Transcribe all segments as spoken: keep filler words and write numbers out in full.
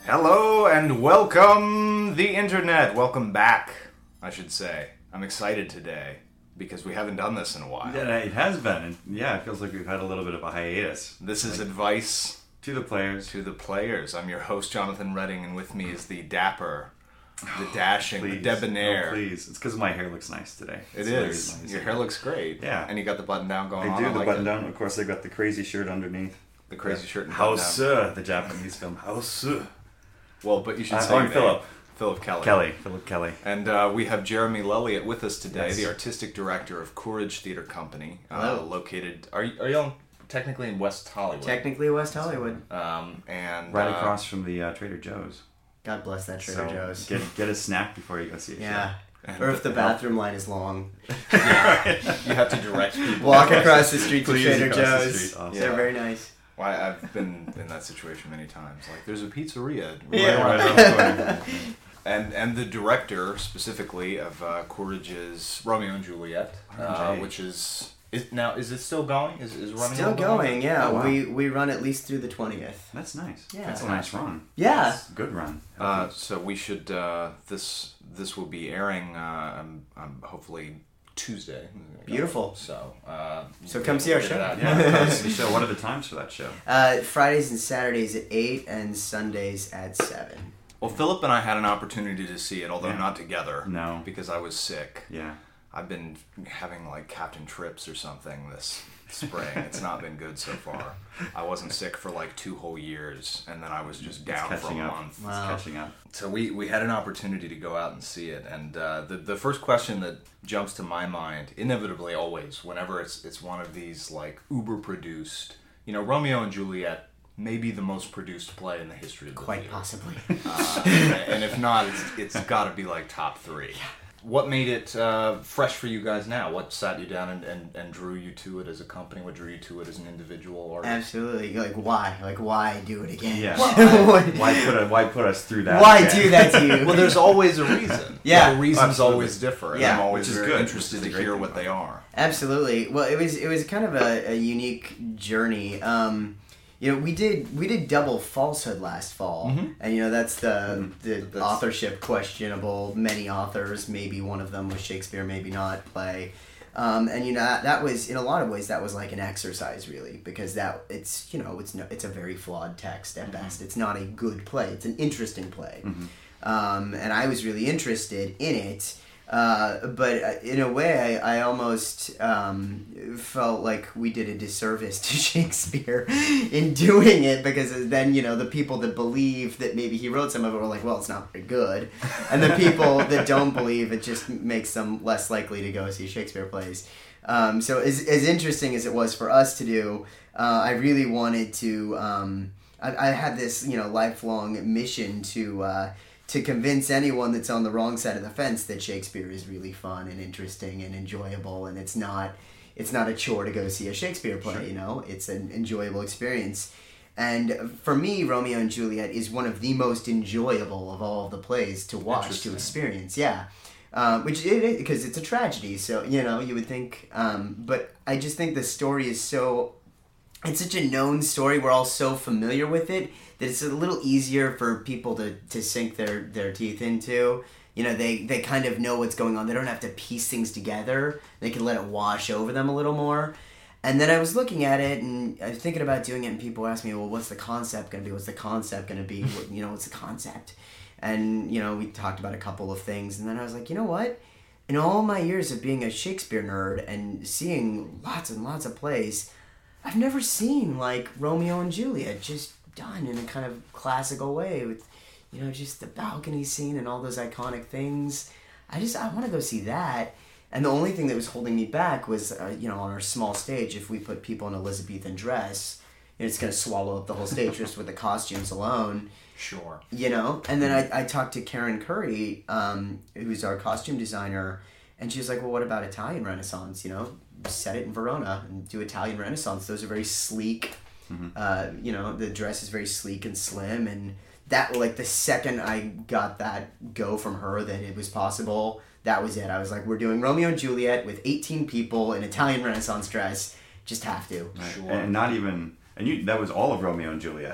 Hello and welcome the internet. Welcome back, I should say. I'm excited today because we haven't done this in a while. Yeah, it has been. Yeah, it feels like we've had a little bit of a hiatus. This is like, advice to the players. To the players. I'm your host, Jonathan Redding, and with me is the dapper, the dashing, please. the debonair. Oh, please. It's because my hair looks nice today. It it's is. Nice. Your hair looks great. Yeah. And you got the button down going I on. do, I the like button it. down. Of course, I got the crazy shirt underneath. The crazy shirt and House, button down. uh, the Japanese film House. Uh. Well, but you should Uh, say oh, your and name. Philip. Philip Kelly. Kelly. Philip Kelly. And uh, we have Jeremy Lelliott with us today, Yes. the artistic director of Courage Theater Company, uh, Hello. located. Are you, are you on, technically in West Hollywood? Technically West Hollywood. Um, and Right uh, across from the uh, Trader Joe's. God bless that Trader so Joe's. Get, get a snack before you go see a Yeah. And Or if the bathroom line is long. yeah, you have to direct people. Walk across the street to Please, Trader across the Joe's. street. Awesome. They're Yeah. very nice. Well, I've been in that situation many times. Like, there's a pizzeria. Right Yeah. around Right the around the corner. And and the director specifically of uh, Courage's Romeo and Juliet, uh, Okay. which is, is now is it still going? Is is running? Still on going, yeah. Oh, wow. We we run at least through the twentieth. That's nice. Yeah. That's a nice run. Yeah. That's a good run. Uh, so we should uh, this this will be airing uh, um, um, hopefully Tuesday. Beautiful. So uh, So we'll come be see our able to show. get that. Yeah, that's the show. What are the times for that show? Uh, Fridays and Saturdays at eight and Sundays at seven. Well, Philip and I had an opportunity to see it, although Yeah. not together. No. Because I was sick. Yeah. I've been having like Captain Trips or something this spring. It's not been good so far. I wasn't sick for like two whole years, and then I was just down It's for a catching up. month. Wow. It's catching up. So we, we had an opportunity to go out and see it, and uh, the the first question that jumps to my mind, inevitably always, whenever it's it's one of these like uber produced, you know, Romeo and Juliet. Maybe the most produced play in the history of the Quite theater. possibly. Uh, and if not, it's, it's got to be like top three. What made it uh, fresh for you guys now? What sat you down and, and, and drew you to it as a company? What drew you to it as an individual artist? Absolutely. Like, why? Like, why do it again? Yeah. why Why put a, why put us through that? why again? do that to you? Well, there's always a reason. Yeah. The reasons Absolutely. always differ. And Yeah. I'm always Which is very good. interested Which is to the great hear thing what about they it. are. Absolutely. Well, it was it was kind of a, a unique journey. Um, you know, we did we did double Falsehood last fall, Mhm. and you know that's the Mhm. the That's- authorship questionable. Many authors, maybe one of them was Shakespeare, maybe not. Play. Um, and you know that, that was in a lot of ways that was like an exercise really, because that it's you know it's no, it's a very flawed text at best. It's not a good play. It's an interesting play, Mhm. um, and I was really interested in it. Uh, but uh, in a way, I, I almost um, felt like we did a disservice to Shakespeare in doing it, because then, you know, the people that believe that maybe he wrote some of it were like, well, it's not very good. And the people that don't believe, it just makes them less likely to go see Shakespeare plays. Um, so as, as interesting as it was for us to do, uh, I really wanted to, um, I, I had this, you know, lifelong mission to, uh, to convince anyone that's on the wrong side of the fence that Shakespeare is really fun and interesting and enjoyable, and it's not it's not a chore to go see a Shakespeare play, Sure. you know? It's an enjoyable experience. And for me, Romeo and Juliet is one of the most enjoyable of all of the plays to watch, to Interesting. experience, yeah. Um, which it is, because it's a tragedy, so, you know, you would think, um, but I just think the story is so, it's such a known story, we're all so familiar with it, that it's a little easier for people to, to sink their, their teeth into. You know, they, they kind of know what's going on. They don't have to piece things together. They can let it wash over them a little more. And then I was looking at it, and I was thinking about doing it, and people asked me, well, what's the concept going to be? What's the concept going to be? What, you know, what's the concept? And, you know, we talked about a couple of things, and then I was like, you know what? In all my years of being a Shakespeare nerd and seeing lots and lots of plays, I've never seen, like, Romeo and Juliet just done in a kind of classical way with, you know, just the balcony scene and all those iconic things. I just, I want to go see that. And the only thing that was holding me back was, uh, you know, on our small stage, if we put people in Elizabethan dress, you know, it's going to swallow up the whole stage just with the costumes alone. Sure. You know? And then I, I talked to Karen Curry, um, who's our costume designer, and she was like, well, what about Italian Renaissance, you know? Set it in Verona and do Italian Renaissance. Those are very sleek. Mm-hmm. Uh, you know, the dress is very sleek and slim, and that, like, the second I got that go from her that it was possible, that was it. I was like, we're doing Romeo and Juliet with eighteen people in Italian Renaissance dress. Just have to. Right. Sure. And not even, and you that was all of Romeo and Juliet.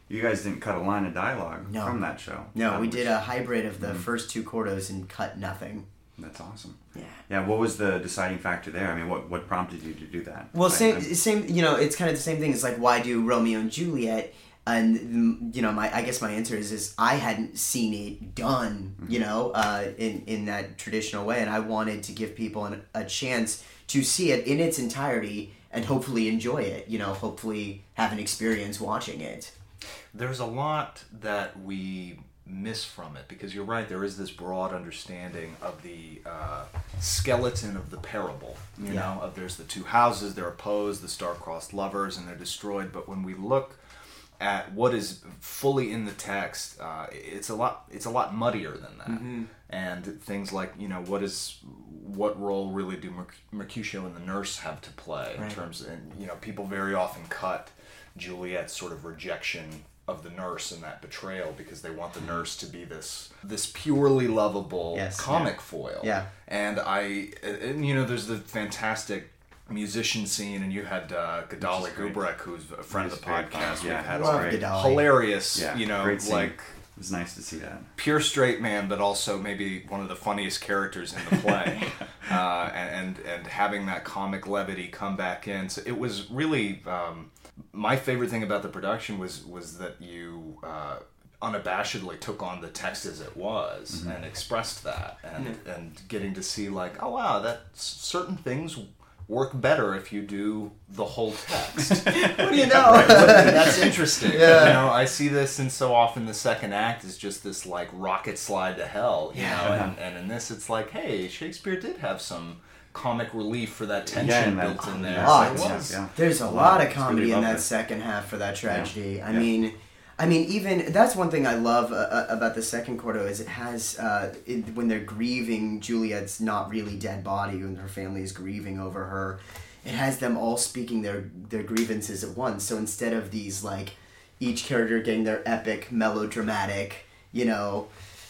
you guys didn't cut a line of dialogue No. from that show. No, Um, we which- did a hybrid of the Mhm. first two quartos and cut nothing. That's awesome. Yeah. Yeah, what was the deciding factor there? I mean, what, what prompted you to do that? Well, I- same, I'm- same. You know, it's kind of the same thing. It's like, why do Romeo and Juliet? And mm, you know, my I guess my answer is is I hadn't seen it done. You know, uh, in in that traditional way, and I wanted to give people an, a chance to see it in its entirety and hopefully enjoy it. You know, hopefully have an experience watching it. There's a lot that we miss from it because you're right, there is this broad understanding of the uh, skeleton of the parable, you Yeah. know, of there's the two houses, they're opposed, the star-crossed lovers, and they're destroyed. But when we look at what is fully in the text, uh, it's a lot it's a lot muddier than that. Mm-hmm. And things like, you know, what is what role really do Merc- Mercutio and the nurse have to play in Right. terms of, and, you know, people very often cut Juliet's sort of rejection of the nurse and that betrayal because they want the nurse to be this this purely lovable Yes, comic yeah. foil. Yeah. And I, and, you know, there's the fantastic musician scene, and you had uh, Gadali Which is great. Gubrek, who's a friend of the He's great. podcast. Yeah, We've had Love great. Gadali. hilarious, Yeah, you know, great scene. like It was nice to see that. pure straight man, but also maybe one of the funniest characters in the play, uh, and and having that comic levity come back in. So it was really um, my favorite thing about the production was was that you uh, unabashedly took on the text as it was Mm-hmm. and expressed that, and and getting to see like, oh wow, that s- certain things work better if you do the whole text. What do you know? That's interesting. Yeah. You know, I see this, and so often the second act is just this like rocket slide to hell. You Yeah. know, and, and in this, it's like, hey, Shakespeare did have some comic relief for that tension Yeah, and that- built in there. lot. So it was. Yeah. There's a Yeah, lot of it's comedy really in that lovely. second half for that tragedy. I Yeah. mean, I mean, even that's one thing I love uh, about the second quarto is it has uh, it, when they're grieving Juliet's not really dead body when her family is grieving over her. It has them all speaking their their grievances at once. So instead of these like each character getting their epic melodramatic, you know.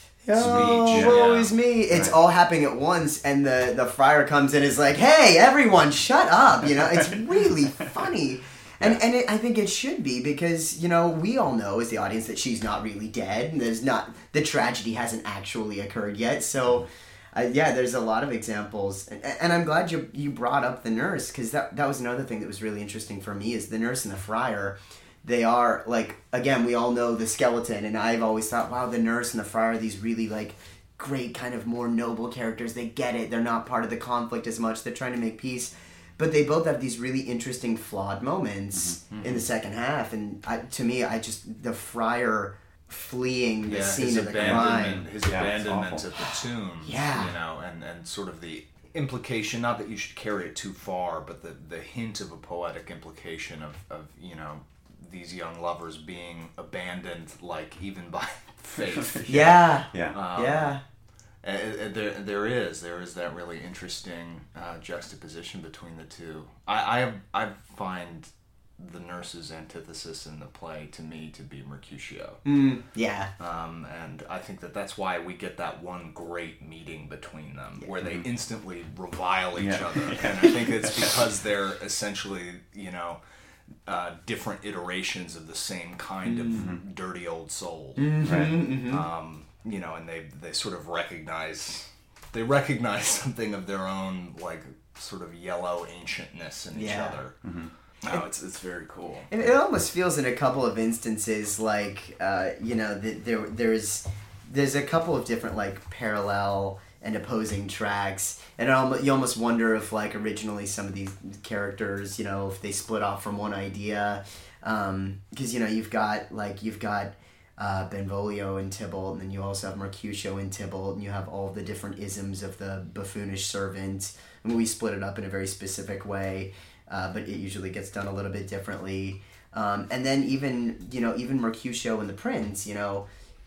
Oh, Speech, woe yeah. is me. It's Right. all happening at once, and the, the friar comes in and is like, hey, everyone, shut up. You know, it's really funny. And and it, I think it should be because, you know, we all know as the audience that she's not really dead. And there's not, the tragedy hasn't actually occurred yet. So, uh, yeah, there's a lot of examples. And, and I'm glad you you brought up the nurse because that, that was another thing that was really interesting for me is the nurse and the friar. They are, like, again, we all know the skeleton, and I've always thought, wow, the nurse and the friar are these really, like, great kind of more noble characters. They get it. They're not part of the conflict as much. They're trying to make peace. But they both have these really interesting, flawed moments Mm-hmm. in the second half. And I, to me, I just, the friar fleeing the Yeah, scene his of the abandonment, crime. his Yeah, it's abandonment awful. at the tomb. Yeah. You know, and, and sort of the implication, not that you should carry it too far, but the, the hint of a poetic implication of, of, you know, these young lovers being abandoned, like, even by faith. Yeah. Yeah. Um, Yeah. Uh, uh, there, there is, there is that really interesting uh, juxtaposition between the two. I, I, I find the nurse's antithesis in the play to me to be Mercutio, Mm, yeah. um, and I think that that's why we get that one great meeting between them, where they instantly revile each Yeah. other, and I think it's because they're essentially, you know, uh, different iterations of the same kind of dirty old soul. Right. Um, you know, and they they sort of recognize they recognize something of their own, like, sort of yellow ancientness in each Yeah. other. No, it's it's very cool. And it almost feels in a couple of instances like, uh, you know, that there there's there's a couple of different like parallel and opposing tracks, and it almost, you almost wonder if like originally some of these characters, you know, if they split off from one idea, because you know you've got like you've got uh, Benvolio in Tybalt, and then you also have Mercutio in Tybalt, and you have all the different isms of the buffoonish servant. And we split it up in a very specific way. Uh, but it usually gets done a little bit differently. Um, and then even, you know, even Mercutio and the Prince, you know,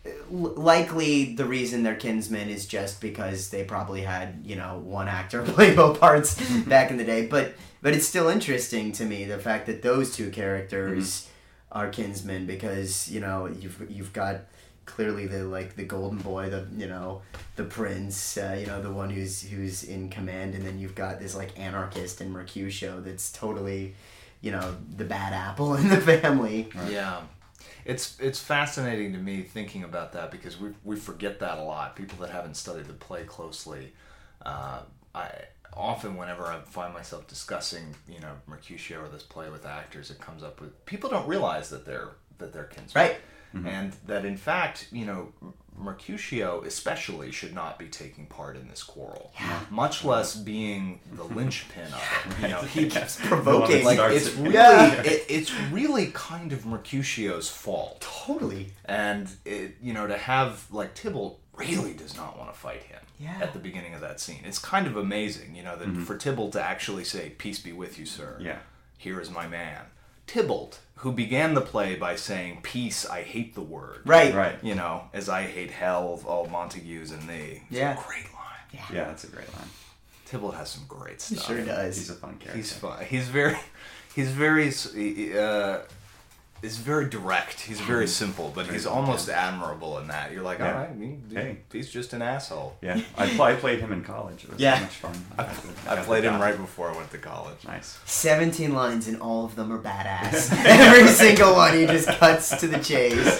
l- likely the reason they're kinsmen is just because they probably had, you know, one actor play both parts back in the day. But but it's still interesting to me, the fact that those two characters are kinsmen because, you know, you've you've got clearly the like the golden boy, the you know the prince, uh, you know the one who's who's in command, and then you've got this like anarchist in Mercutio that's totally, you know, the bad apple in the family. Yeah. It's it's fascinating to me thinking about that because we we forget that a lot. People that haven't studied the play closely, uh, I often whenever I find myself discussing, you know, Mercutio or this play with actors, it comes up with people don't realize that they're that they're kinsmen, Right. Mm-hmm. and that in fact, you know, Mercutio especially should not be taking part in this quarrel, Yeah. much less being the linchpin of it. You know, he keeps provoking. like Starts it's it. really Yeah. it, it's really kind of Mercutio's fault. Totally. And it, you know, to have like Tybalt really does not want to fight him Yeah. at the beginning of that scene. It's kind of amazing, you know, that for Tybalt to actually say, "Peace be with you, sir. Yeah. Here is my man." Tybalt, who began the play by saying, "Peace, I hate the word." Right. Right. You know, as I hate hell of all Montagues and thee. It's Yeah. a great line. Yeah. Yeah, that's a great line. Tybalt has some great He stuff. sure He's does. a fun character. He's fun. He's very, he's very, uh, he's very direct. He's very simple, but he's almost admirable in that. You're like, Yeah. all right, he, Hey. he's just an asshole. Yeah, I, pl- I played him in college. It was Yeah. so much fun. I, got I the played him job. right before I went to college. Nice. seventeen lines and all of them are badass. Every single one he just cuts to the chase.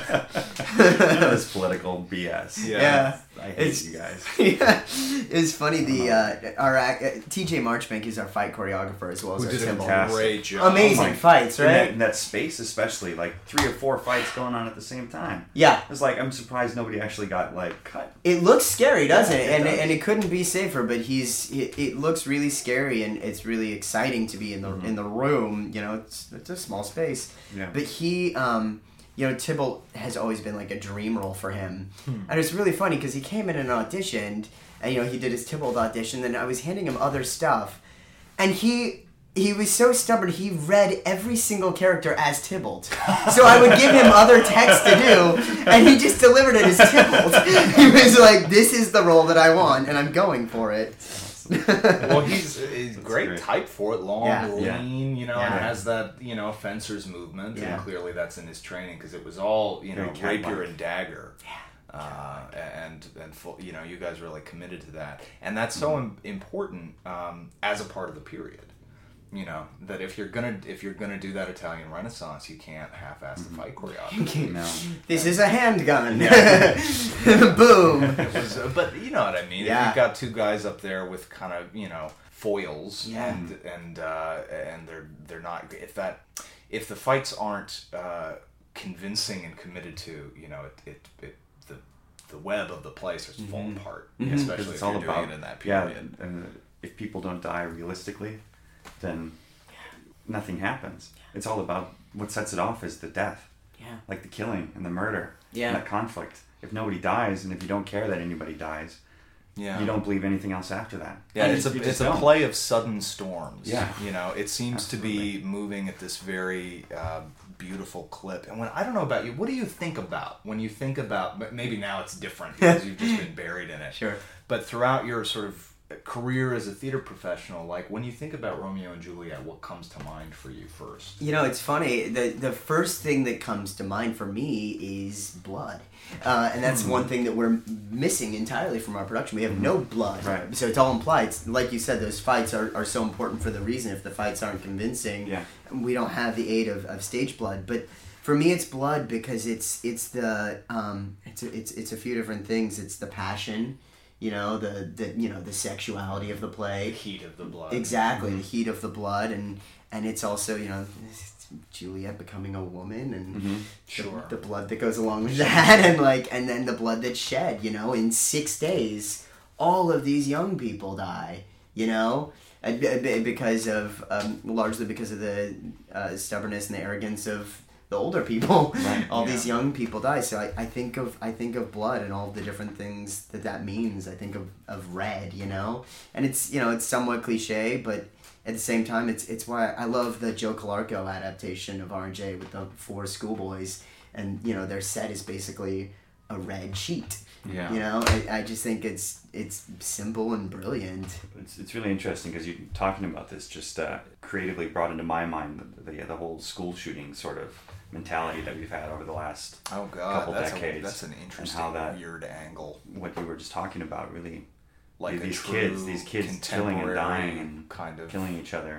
This political B S. Yeah. Yeah. I hate It's- you guys. Yeah. It was funny. The uh, our act, uh, T J Marchbank is our fight choreographer as well as Who our did a Tybalt. fantastic- great job. Amazing Oh my- fights, In that, right? in that space, especially, like three or four fights going on at the same time. Yeah. It's like, I'm surprised nobody actually got, like, cut. It looks scary, doesn't Yeah, it? it And does. and it couldn't be safer. But he's it, it looks really scary, and it's really exciting to be in the Mm-hmm. in the room. You know, it's it's a small space. Yeah. But he, um, you know, Tybalt has always been like a dream role for him, Hmm. and it's really funny because he came in and auditioned, and you know he did his Tybalt audition. Then I was handing him other stuff, and he. He was so stubborn, he read every single character as Tybalt. So I would give him other text to do, and he just delivered it as Tybalt. He was like, this is the role that I want, and I'm going for it. Well, he's, he's great, great. type for it, long, Yeah. lean, you know, and Yeah. has that, you know, fencer's movement, Yeah. and clearly that's in his training because it was all, you know, Very rapier cat-like. and dagger. Uh, and and full, you know, you guys really committed to that, and that's so im- important um, as a part of the period. You know that if you're gonna if you're gonna do that Italian Renaissance, you can't half-ass the fight choreography. No. This is a handgun. Boom. It was, uh, but you know what I mean. Yeah. If you've got two guys up there with kind of you know foils, Yeah. and and uh, and they're they're not if that if the fights aren't uh, convincing and committed to, you know, it it, it the the web of the play starts to fall apart, Mhm. especially It's if all you're about doing it in that yeah, period. and if people don't die realistically, then nothing happens. It's all about what sets it off is the death, Yeah. like the killing and the murder, Yeah. and that conflict. If nobody dies, and if you don't care that anybody dies, Yeah. you don't believe anything else after that. Yeah, You it's a just- you it's just a don't. play of sudden storms. Yeah. You know, it seems to be moving at this very uh, beautiful clip. And when I don't know about you, what do you think about when you think about? m- Maybe now it's different because you've just been buried in it. Sure. But throughout your sort of career as a theater professional, like when you think about Romeo and Juliet, what comes to mind for you first? You know, it's funny. The the first thing that comes to mind for me is blood. Uh, and that's one thing that we're missing entirely from our production. We have no blood. Right. So it's all implied. It's, like you said, those fights are, are so important for the reason. If the fights aren't convincing, Yeah. we don't have the aid of, of stage blood. But for me, it's blood because it's it's the um, it's a, it's it's a few different things. It's the passion, you know, the, the you know the sexuality of the The play. heat of the blood. Exactly, the heat of the blood, and and it's also, you know, Juliet becoming a woman, and Mhm. the, Sure. the blood that goes along with that, and like, and then the blood that's shed. You know, in six days, all of these young people die. You know, and b- b- because of um, largely because of the uh, stubbornness and the arrogance of the older people. Right, all yeah. these young people die. So I, I think of I think of blood and all the different things that that means. I think of, of red, you know, and it's you know it's somewhat cliche, but at the same time, it's it's why I love the Joe Calarco adaptation of R and J with the four schoolboys, and you know their set is basically a red sheet. Yeah. You know, I, I just think it's it's simple and brilliant. It's, it's really interesting because you talking about this just uh, creatively brought into my mind the, the the whole school shooting sort of mentality that we've had over the last Oh God, couple that's a, decades, that's an and interesting, how that weird angle. what you were just talking about really Like these a kids true these kids killing and dying contemporary and kind of killing each other and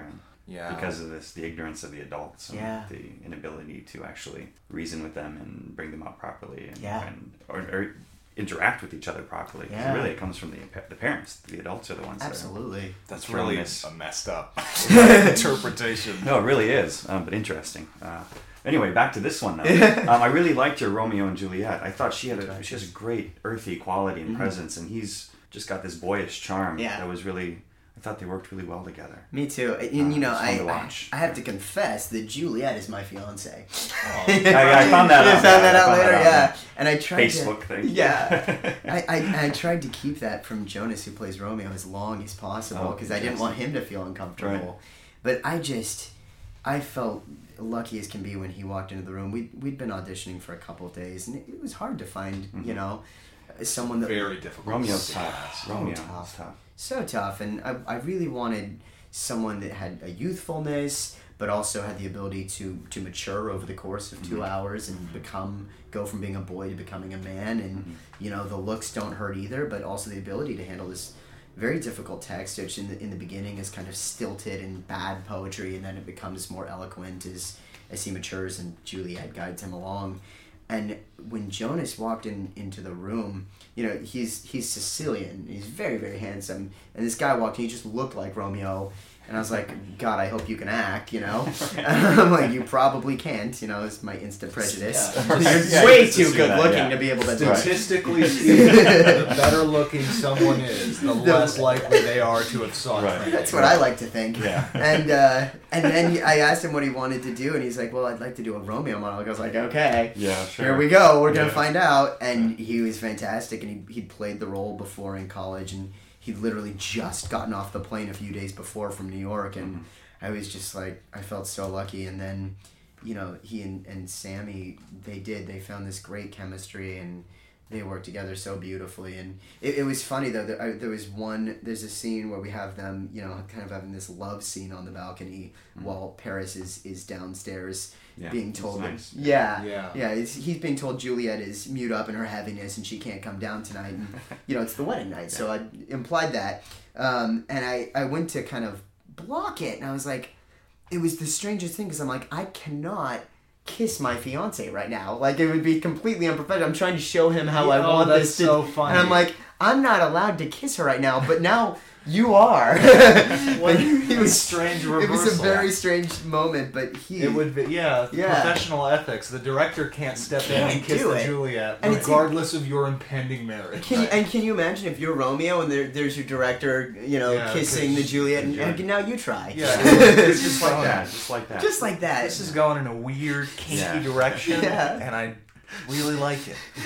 Yeah. Because of this, the ignorance of the adults and Yeah. the inability to actually reason with them and bring them up properly and, Yeah. and or, or interact with each other properly. 'Cause Yeah. really, it comes from the the parents. The adults are the ones. Absolutely. That's throwing really this- a messed up interpretation. That are, no, it really is, um, but interesting. Uh, anyway, back to this one though. um, I really liked your Romeo and Juliet. I thought she had a, she has a great earthy quality and Mm-hmm. presence, and he's just got this boyish charm. Yeah. That was really. I thought they worked really well together. Me too. And you Uh, know, it's fun I, to I watch. I have to confess that Juliet is my fiance. Oh, I, I found that You out. found yeah, that I out found later, that out, yeah. And I tried Facebook to, thing. Yeah, I, I I tried to keep that from Jonas, who plays Romeo, as long as possible Oh, because I didn't want him to feel uncomfortable. But I just, I felt lucky as can be when he walked into the room. We we'd been auditioning for a couple of days, and it, it was hard to find, Mm-hmm. you know, someone that very difficult. Romeo's to tough. cast. Romeo tough. is tough. so tough, and I, I really wanted someone that had a youthfulness but also had the ability to to mature over the course of two Mhm. hours and become go from being a boy to becoming a man, and Mhm. you know, the looks don't hurt either, but also the ability to handle this very difficult text, which in the in the beginning is kind of stilted and bad poetry, and then it becomes more eloquent as as he matures and Juliet guides him along. And when Jonas walked in into the room, you know, he's he's Sicilian. He's very, very handsome. And this guy walked in, he just looked like Romeo. And I was like, God, I hope you can act, you know? I'm like, you probably can't, you know, it's my instant prejudice. Yeah. You're Yeah, way you just too assume good that, looking yeah. to be able to do it. Statistically speaking, the better looking someone is, the less likely they are to have sought Right. training. That's what I like to think. Yeah. And uh, and then he- I asked him what he wanted to do, and he's like, well, I'd like to do a Romeo monologue. I was like, okay. Yeah, sure. Here we go. We're gonna Yeah. find out. And he was fantastic, and he he'd played the role before in college, and he'd literally just gotten off the plane a few days before from New York, and Mm-hmm. I was just like, I felt so lucky. And then, you know, he and, and Sammy, they did. They found this great chemistry, and they worked together so beautifully. And it, it was funny though. There, I, there was one. There's a scene where we have them, you know, kind of having this love scene on the balcony Mhm. while Paris is is downstairs. Yeah, Being it's told, that- nice. yeah, Yeah. yeah, it's, he's being told Juliet is mute up in her heaviness and she can't come down tonight, and you know it's the wedding night, so I implied that, um, and I I went to kind of block it, and I was like, it was the strangest thing because I'm like, I cannot kiss my fiance right now, like it would be completely unprofessional. I'm trying to show him how I Yeah, oh, want that's this to, so funny. and I'm like, I'm not allowed to kiss her right now, but now. You are. What He a was- strange It was a reversal. very strange moment, but he. It would be, yeah, Yeah. professional ethics. The director can't step in Can't and kiss do the it. Juliet, And it's- regardless of your impending marriage. Can you, and can you imagine if you're Romeo and there, there's your director, you know, Yeah, kissing the kiss- Juliet, and, yeah. and now you try. Yeah. It's just like that. Just like that. Just like that. This is going in a weird, kinky Yeah. direction, Yeah. and I really like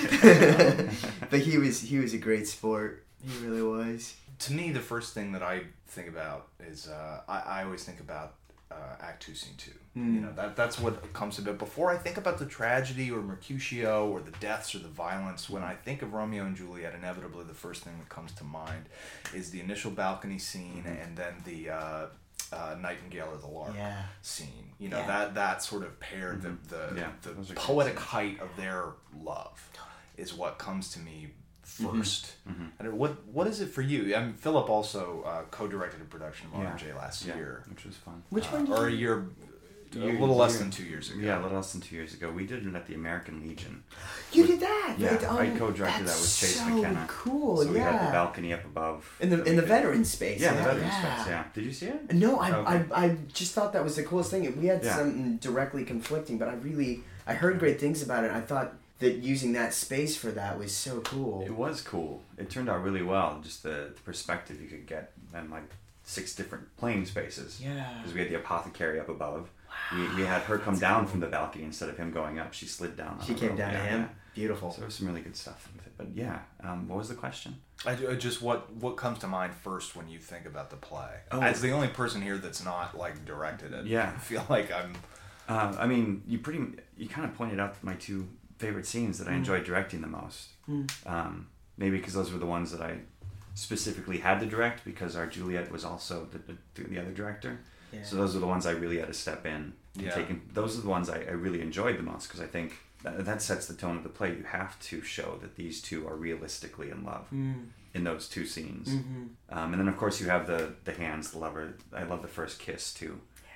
it. But he was he was a great sport. He really was. To me, the first thing that I think about is uh, I, I always think about uh, Act Two, Scene Two. Mm. You know, that that's what comes to it. Before I think about the tragedy or Mercutio or the deaths or the violence, when I think of Romeo and Juliet, inevitably the first thing that comes to mind is the initial balcony scene and then the uh, uh, Nightingale or the Lark Yeah. scene. You know, Yeah. that that sort of paired the the, Yeah, the those are great poetic scenes. height of their love is what comes to me 1st Mhm. And what what is it for you? I mean, Philip also uh, co-directed a production of Yeah. R M J last Yeah, year, which was fun. Which uh, one did or a you? year, a Year- little less year- than two years ago. Yeah, a little less than two years ago. We did it at the American Legion. You With- did that. Yeah, right? I Oh, co-directed that that's with Chase so McKenna. Cool. So yeah. we had the balcony up above. in the that in we the could- veteran space. Yeah, the yeah, veteran yeah. space. Yeah. Did you see it? No, I, Okay. I I just thought that was the coolest thing. We had Yeah. something directly conflicting, but I really I heard great things about it. I thought that using that space for that was so cool. It was cool. It turned out really well. Just the, the perspective you could get and like six different playing spaces. Yeah. Because we had the apothecary up above. We, we had her come That's down cool. from the balcony instead of him going up. She slid down. on She a came rope. down to Yeah, him. yeah. Beautiful. So there was some really good stuff with it. But yeah, um, what was the question? I do- just what what comes to mind first when you think about the play? Oh. As the only person here that's not like directed it, Yeah. I feel like I'm. Uh, I mean, you pretty you kind of pointed out my two favorite scenes that I Mm. enjoyed directing the most. Mm. Um, maybe because those were the ones that I specifically had to direct because our Juliet was also the, the, the other director. Yeah. So those are the ones I really had to step in and Yeah. take in. Those are the ones I, I really enjoyed the most because I think that, that sets the tone of the play. You have to show that these two are realistically in love Mm. in those two scenes. Mm-hmm. Um, and then of course you have the the hands, the lover. I love the first kiss too.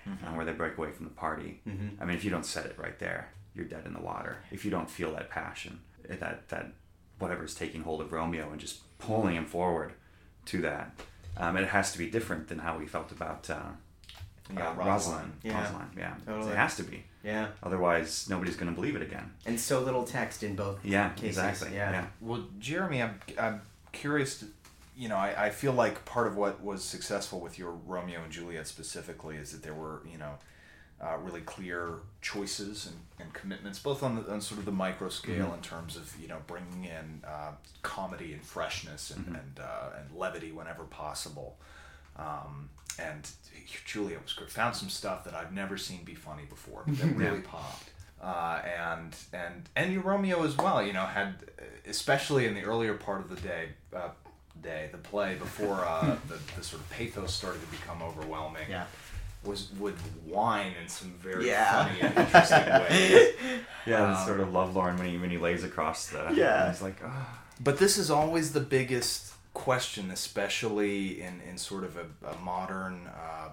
mm-hmm. uh, where they break away from the party. Mm-hmm. I mean, if you don't set it right there, you're dead in the water. If you don't feel that passion, that that whatever's taking hold of Romeo and just pulling him forward to that, um, it has to be different than how we felt about uh, Yeah, uh, Rosalind. Rosalind. Yeah. Rosalind, yeah. Totally. It has to be. Yeah. Otherwise, nobody's going to believe it again. And so little text in both Yeah, cases. exactly. Yeah. yeah. Well, Jeremy, I'm, I'm curious to, you know, I, I feel like part of what was successful with your Romeo and Juliet specifically is that there were, you know, uh, really clear choices and, and commitments, both on, the, on sort of the micro scale Mm-hmm. in terms of, you know, bringing in uh, comedy and freshness and, Mm-hmm. and, uh, and levity whenever possible. Um, and Juliet was great. Found some stuff that I've never seen be funny before, but that really popped. Uh, and and and your Romeo as well, you know, had, especially in the earlier part of the day, uh, day the play before uh, the, the sort of pathos started to become overwhelming. Yeah. Was would whine in some very Yeah. funny and interesting ways. Yeah, it's Um, sort of lovelorn when he when he lays across the. Yeah. and he's like, oh. But this is always the biggest question, especially in, in sort of a, a modern uh,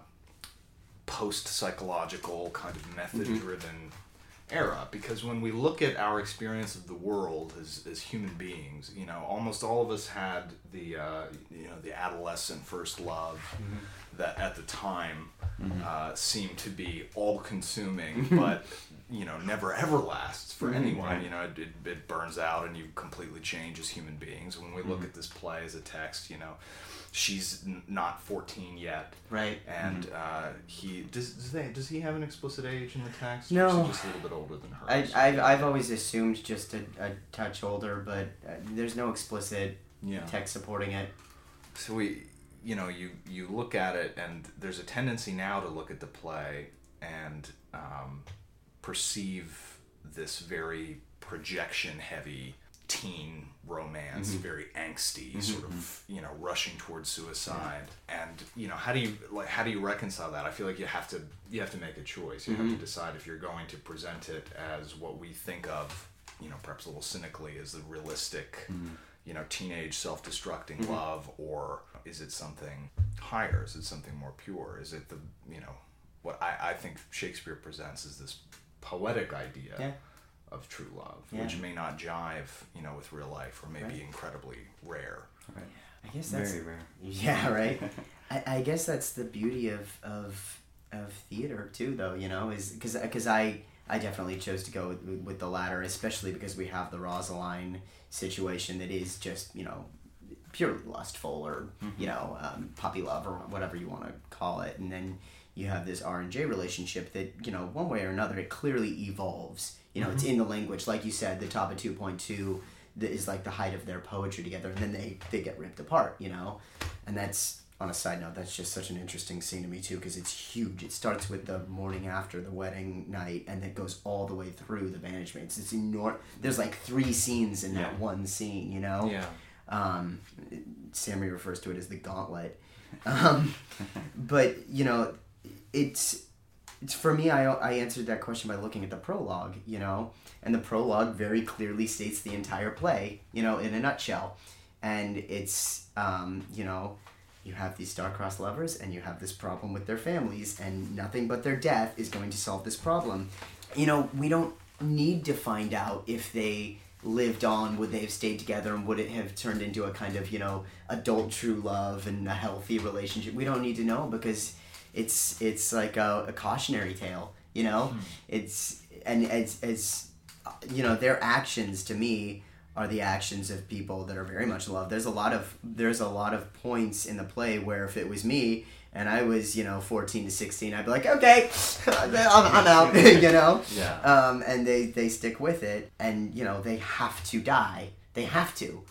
post-psychological kind of method-driven mm-hmm. era, because when we look at our experience of the world as, as human beings, you know, almost all of us had the uh, you know the adolescent first love mm-hmm. that at the time mm-hmm. uh, seemed to be all-consuming, but you know, never ever lasts for Mm-hmm. anyone. Right. You know, it, it, it burns out and you completely change as human beings. When we look Mm-hmm. at this play as a text, you know, she's n- not fourteen yet. Right. And Mm-hmm. uh, he, does, does, they, does he have an explicit age in the text? No. Or is he just a little bit older than her? I, I've, I've always assumed just a, a touch older, but uh, there's no explicit yeah. text supporting it. So we, you know, you, you look at it and there's a tendency now to look at the play and um, perceive this very projection heavy teen romance, Mm-hmm. very angsty, mm-hmm. sort of, you know, rushing towards suicide. And, you know, how do you like how do you reconcile that? I feel like you have to you have to make a choice. You Mm-hmm. have to decide if you're going to present it as what we think of, you know, perhaps a little cynically, as the realistic mm-hmm. you know, teenage self-destructing mm-hmm. love, or is it something higher? Is it something more pure? Is it the, you know, what I, I think Shakespeare presents is this poetic idea yeah. of true love, yeah. which may not jive, you know, with real life, or may right. be incredibly rare. Right. I guess that's very rare. Yeah, right. I, I guess that's the beauty of of of theater too, though. You know, is because because I I definitely chose to go with, with the latter, especially because we have the Rosalind situation that is just, you know, purely lustful, or mm-hmm. you know, um, puppy love, or whatever you want to call it, and then you have this R and J relationship that, you know, one way or another, it clearly evolves. You know, mm-hmm. it's in the language, like you said, the top of two point two is like the height of their poetry together, and then they, they get ripped apart, you know? And that's, on a side note, that's just such an interesting scene to me, too, because it's huge. It starts with the morning after the wedding night, and it goes all the way through the Banishments. It's enormous. There's like three scenes in that yeah. one scene, you know? Yeah. Um, Sammy refers to it as the gauntlet. Um, but, you know, it's... It's, for me, I, I answered that question by looking at the prologue, you know, and the prologue very clearly states the entire play, you know, in a nutshell. And it's, um, you know, you have these star-crossed lovers, and you have this problem with their families, and nothing but their death is going to solve this problem. You know, we don't need to find out if they lived on, would they have stayed together, and would it have turned into a kind of, you know, adult true love and a healthy relationship. We don't need to know, because It's it's like a, a cautionary tale, you know. Mm. It's and it's as you know, their actions to me are the actions of people that are very much in love. There's a lot of there's a lot of points in the play where if it was me and I was, you know, fourteen to sixteen, I'd be like, okay, I'm, I'm out, you know. Yeah. Um, and they they stick with it, and you know they have to die. They have to.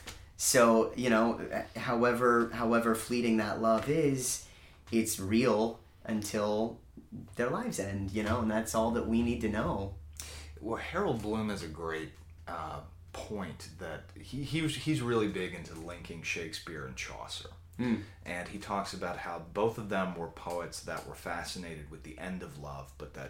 So you know, however however fleeting that love is, it's real until their lives end, you know, and that's all that we need to know. Well, Harold Bloom has a great uh, point that he, he was, he's really big into linking Shakespeare and Chaucer. Mm. And he talks about how both of them were poets that were fascinated with the end of love, but that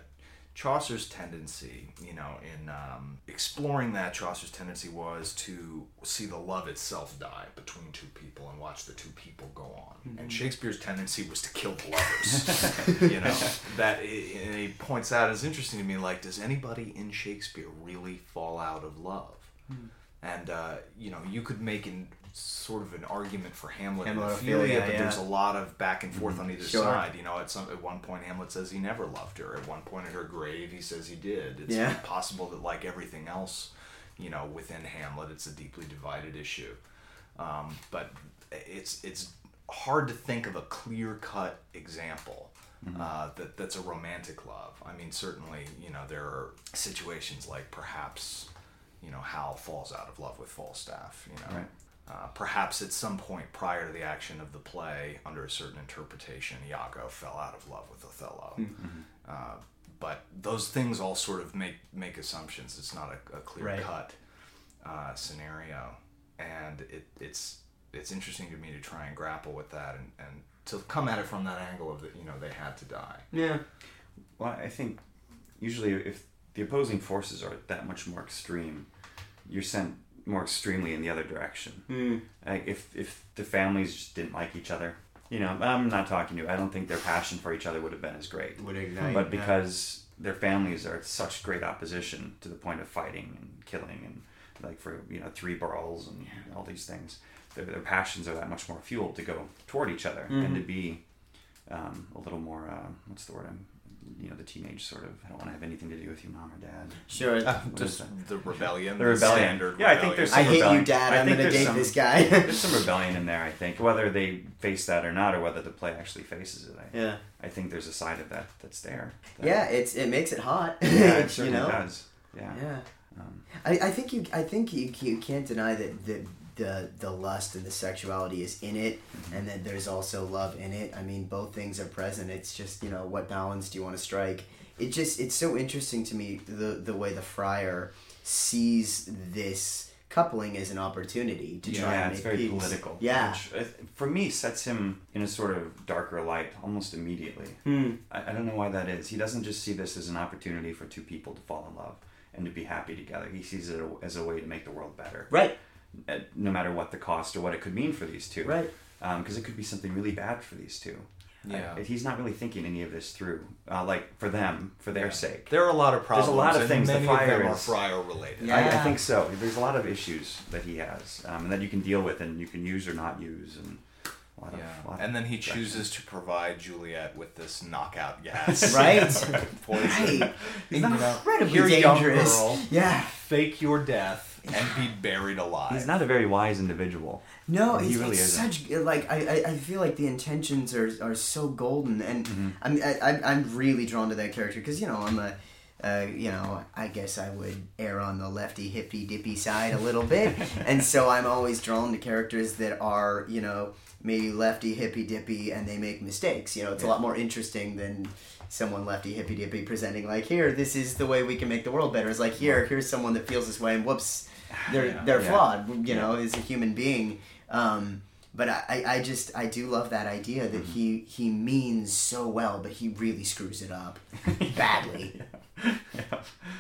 Chaucer's tendency, you know, in um, exploring that, Chaucer's tendency was to see the love itself die between two people and watch the two people go on. Mm-hmm. And Shakespeare's tendency was to kill the lovers. You know, that and he points out, it's interesting to me, like, does anybody in Shakespeare really fall out of love? Mm. And, uh, you know, you could make an sort of an argument for Hamlet, Hamlet and Ophelia, Ophelia, but yeah. there's a lot of back and forth mm-hmm. on either sure. side. You know, at some at one point Hamlet says he never loved her. At one point at her grave he says he did. It's yeah. possible that, like everything else, you know, within Hamlet, it's a deeply divided issue. Um, but it's it's hard to think of a clear-cut example mm-hmm. uh, that that's a romantic love. I mean, certainly, you know, there are situations like perhaps, you know, Hal falls out of love with Falstaff, you know. Right. Uh, perhaps at some point prior to the action of the play, under a certain interpretation, Iago fell out of love with Othello. Mm-hmm. Uh, but those things all sort of make, make assumptions. It's not a, a clear-cut right. uh, scenario. And it, it's it's interesting to me to try and grapple with that and, and to come at it from that angle of that, you know, they had to die. Yeah. Well, I think usually if the opposing forces are that much more extreme, you're sent more extremely in the other direction. Mm. Like if if the families just didn't like each other, you know, I'm not talking to you. I don't think their passion for each other would have been as great. Would ignite. But because yeah. their families are at such great opposition to the point of fighting and killing and like for, you know, three brawls and yeah. all these things, their, their passions are that much more fueled to go toward each other mm-hmm. and to be um, a little more, uh, what's the word I'm you know, the teenage sort of, I don't want to have anything to do with you, mom or dad. Sure. Uh, just the rebellion. The rebellion. Standard yeah, rebellion. I think there's some I hate rebellion. you, Dad. I'm going to date some, this guy. There's some rebellion in there, I think. Whether they face that or not, or whether the play actually faces it. I, yeah. I think there's a side of that that's there. That, yeah, it's it makes it hot. Yeah, it certainly you know? does. Yeah. Yeah. Um, I, I think you I think you, you can't deny that the the the lust and the sexuality is in it, mm-hmm. and then there's also love in it. I mean, both things are present. It's just, you know, what balance do you want to strike? It just it's so interesting to me the the way the friar sees this coupling as an opportunity to try yeah, and it's make very peace. political. Yeah, which, for me, sets him in a sort of darker light almost immediately. Hmm. I, I don't know why that is. He doesn't just see this as an opportunity for two people to fall in love and to be happy together. He sees it as a way to make the world better. Right. No matter what the cost or what it could mean for these two. Right. Because um, it could be something really bad for these two. Yeah. I, he's not really thinking any of this through, uh, like for them, for their yeah. sake. There are a lot of problems. There's a lot of things. Many the friar of them are is, friar related. Yeah. I, I think so. There's a lot of issues that he has, um, and that you can deal with, and you can use or not use, and a lot yeah. of. A lot and then he direction. chooses to provide Juliet with this knockout gas. Right. Poison. Right. Incredibly You're dangerous. Young girl, yeah. Fake your death and be buried alive. He's not a very wise individual. No, he it's, really it's isn't. such like I, I, I feel like the intentions are are so golden, and Mm-hmm. I'm I, I'm really drawn to that character because, you know, I'm a uh, you know, I guess I would err on the lefty hippy dippy side a little bit, and so I'm always drawn to characters that are, you know, maybe lefty hippy dippy and they make mistakes. You know, it's yeah. a lot more interesting than someone lefty hippy dippy presenting like, here, this is the way we can make the world better. It's like, here, here's someone that feels this way, and whoops, they're Yeah. they're Yeah. flawed. You know, as a human being. Um, but I, I just I do love that idea that Mm-hmm. he he means so well, but he really screws it up badly. Yeah.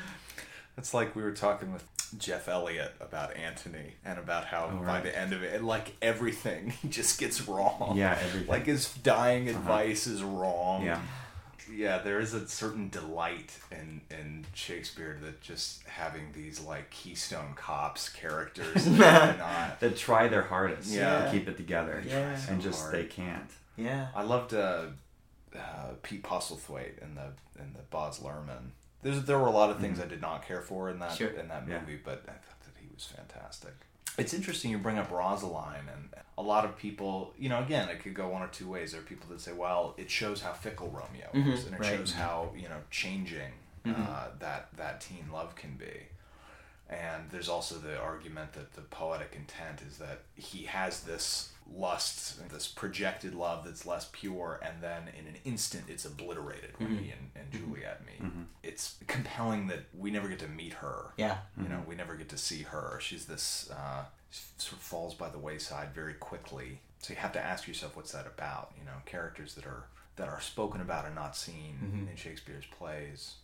It's like we were talking with Jeff Elliott about Antony and about how Oh, by right. the end of it, like everything he just gets wrong. Yeah, everything. Like his dying Uh-huh. advice is wrong. Yeah. Yeah, there is a certain delight in, in Shakespeare that just having these like Keystone Cops characters that are not. That try their hardest Yeah. to keep it together, Yeah. and So just hard. they can't. Yeah. I loved uh, uh, Pete Postlethwaite in the in the Baz Luhrmann. There's there were a lot of things Mhm. I did not care for in that Sure. in that Yeah. movie, but I thought that he was fantastic. It's interesting you bring up Rosaline, and a lot of people, you know, again, it could go one or two ways. There are people that say, well, it shows how fickle Romeo Mhm, is, and it right. shows how, you know, changing Mhm. uh, that that teen love can be. And there's also the argument that the poetic intent is that he has this lust, this projected love that's less pure, and then in an instant it's obliterated when Mhm. he and, and Juliet meet. Mhm. It's compelling that we never get to meet her. Yeah. You know, we never get to see her. She's this, uh, sort of falls by the wayside very quickly. So you have to ask yourself, what's that about? You know, characters that are that are spoken about and not seen Mhm. in Shakespeare's plays.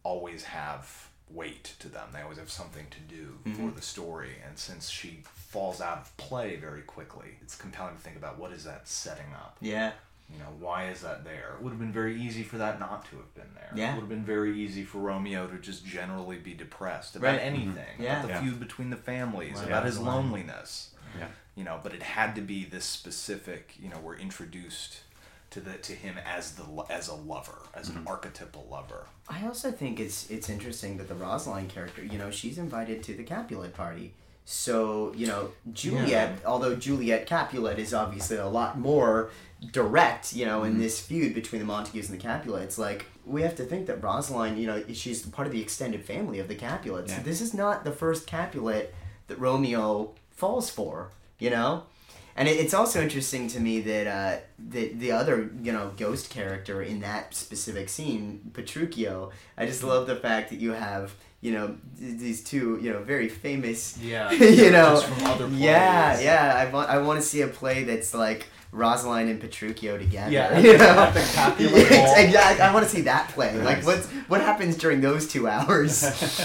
always have weight to them. They always have something to do mm-hmm. for the story. And since she falls out of play very quickly, it's compelling to think about what is that setting up. Yeah. You know, why is that there? It would have been very easy for that not to have been there. Yeah. It would have been very easy for Romeo to just generally be depressed about right. anything. Mm-hmm. Yeah. About the yeah. feud between the families, Right. about Yeah. his loneliness. Yeah. You know, but it had to be this specific, you know, we're introduced to the to him as the as a lover, as an mm-hmm. archetypal lover. I also think it's it's interesting that the Rosaline character, you know, she's invited to the Capulet party. So, you know, Juliet, yeah. although Juliet Capulet is obviously a lot more direct, you know, mm-hmm. in this feud between the Montagues and the Capulets, like, we have to think that Rosaline, you know, she's part of the extended family of the Capulets. Yeah. This is not the first Capulet that Romeo falls for, you know? And it, it's also interesting to me that uh, the, the other, you know, ghost character in that specific scene, Petruchio, I just love the fact that you have... You know, these two, you know, very famous, yeah, you know, from other plays. yeah, yeah. I want, I want to see a play that's like Rosaline and Petruchio together. Yeah, you know? at the Capulet Hall. Yeah, I, I want to see that play. Nice. Like, what what happens during those two hours?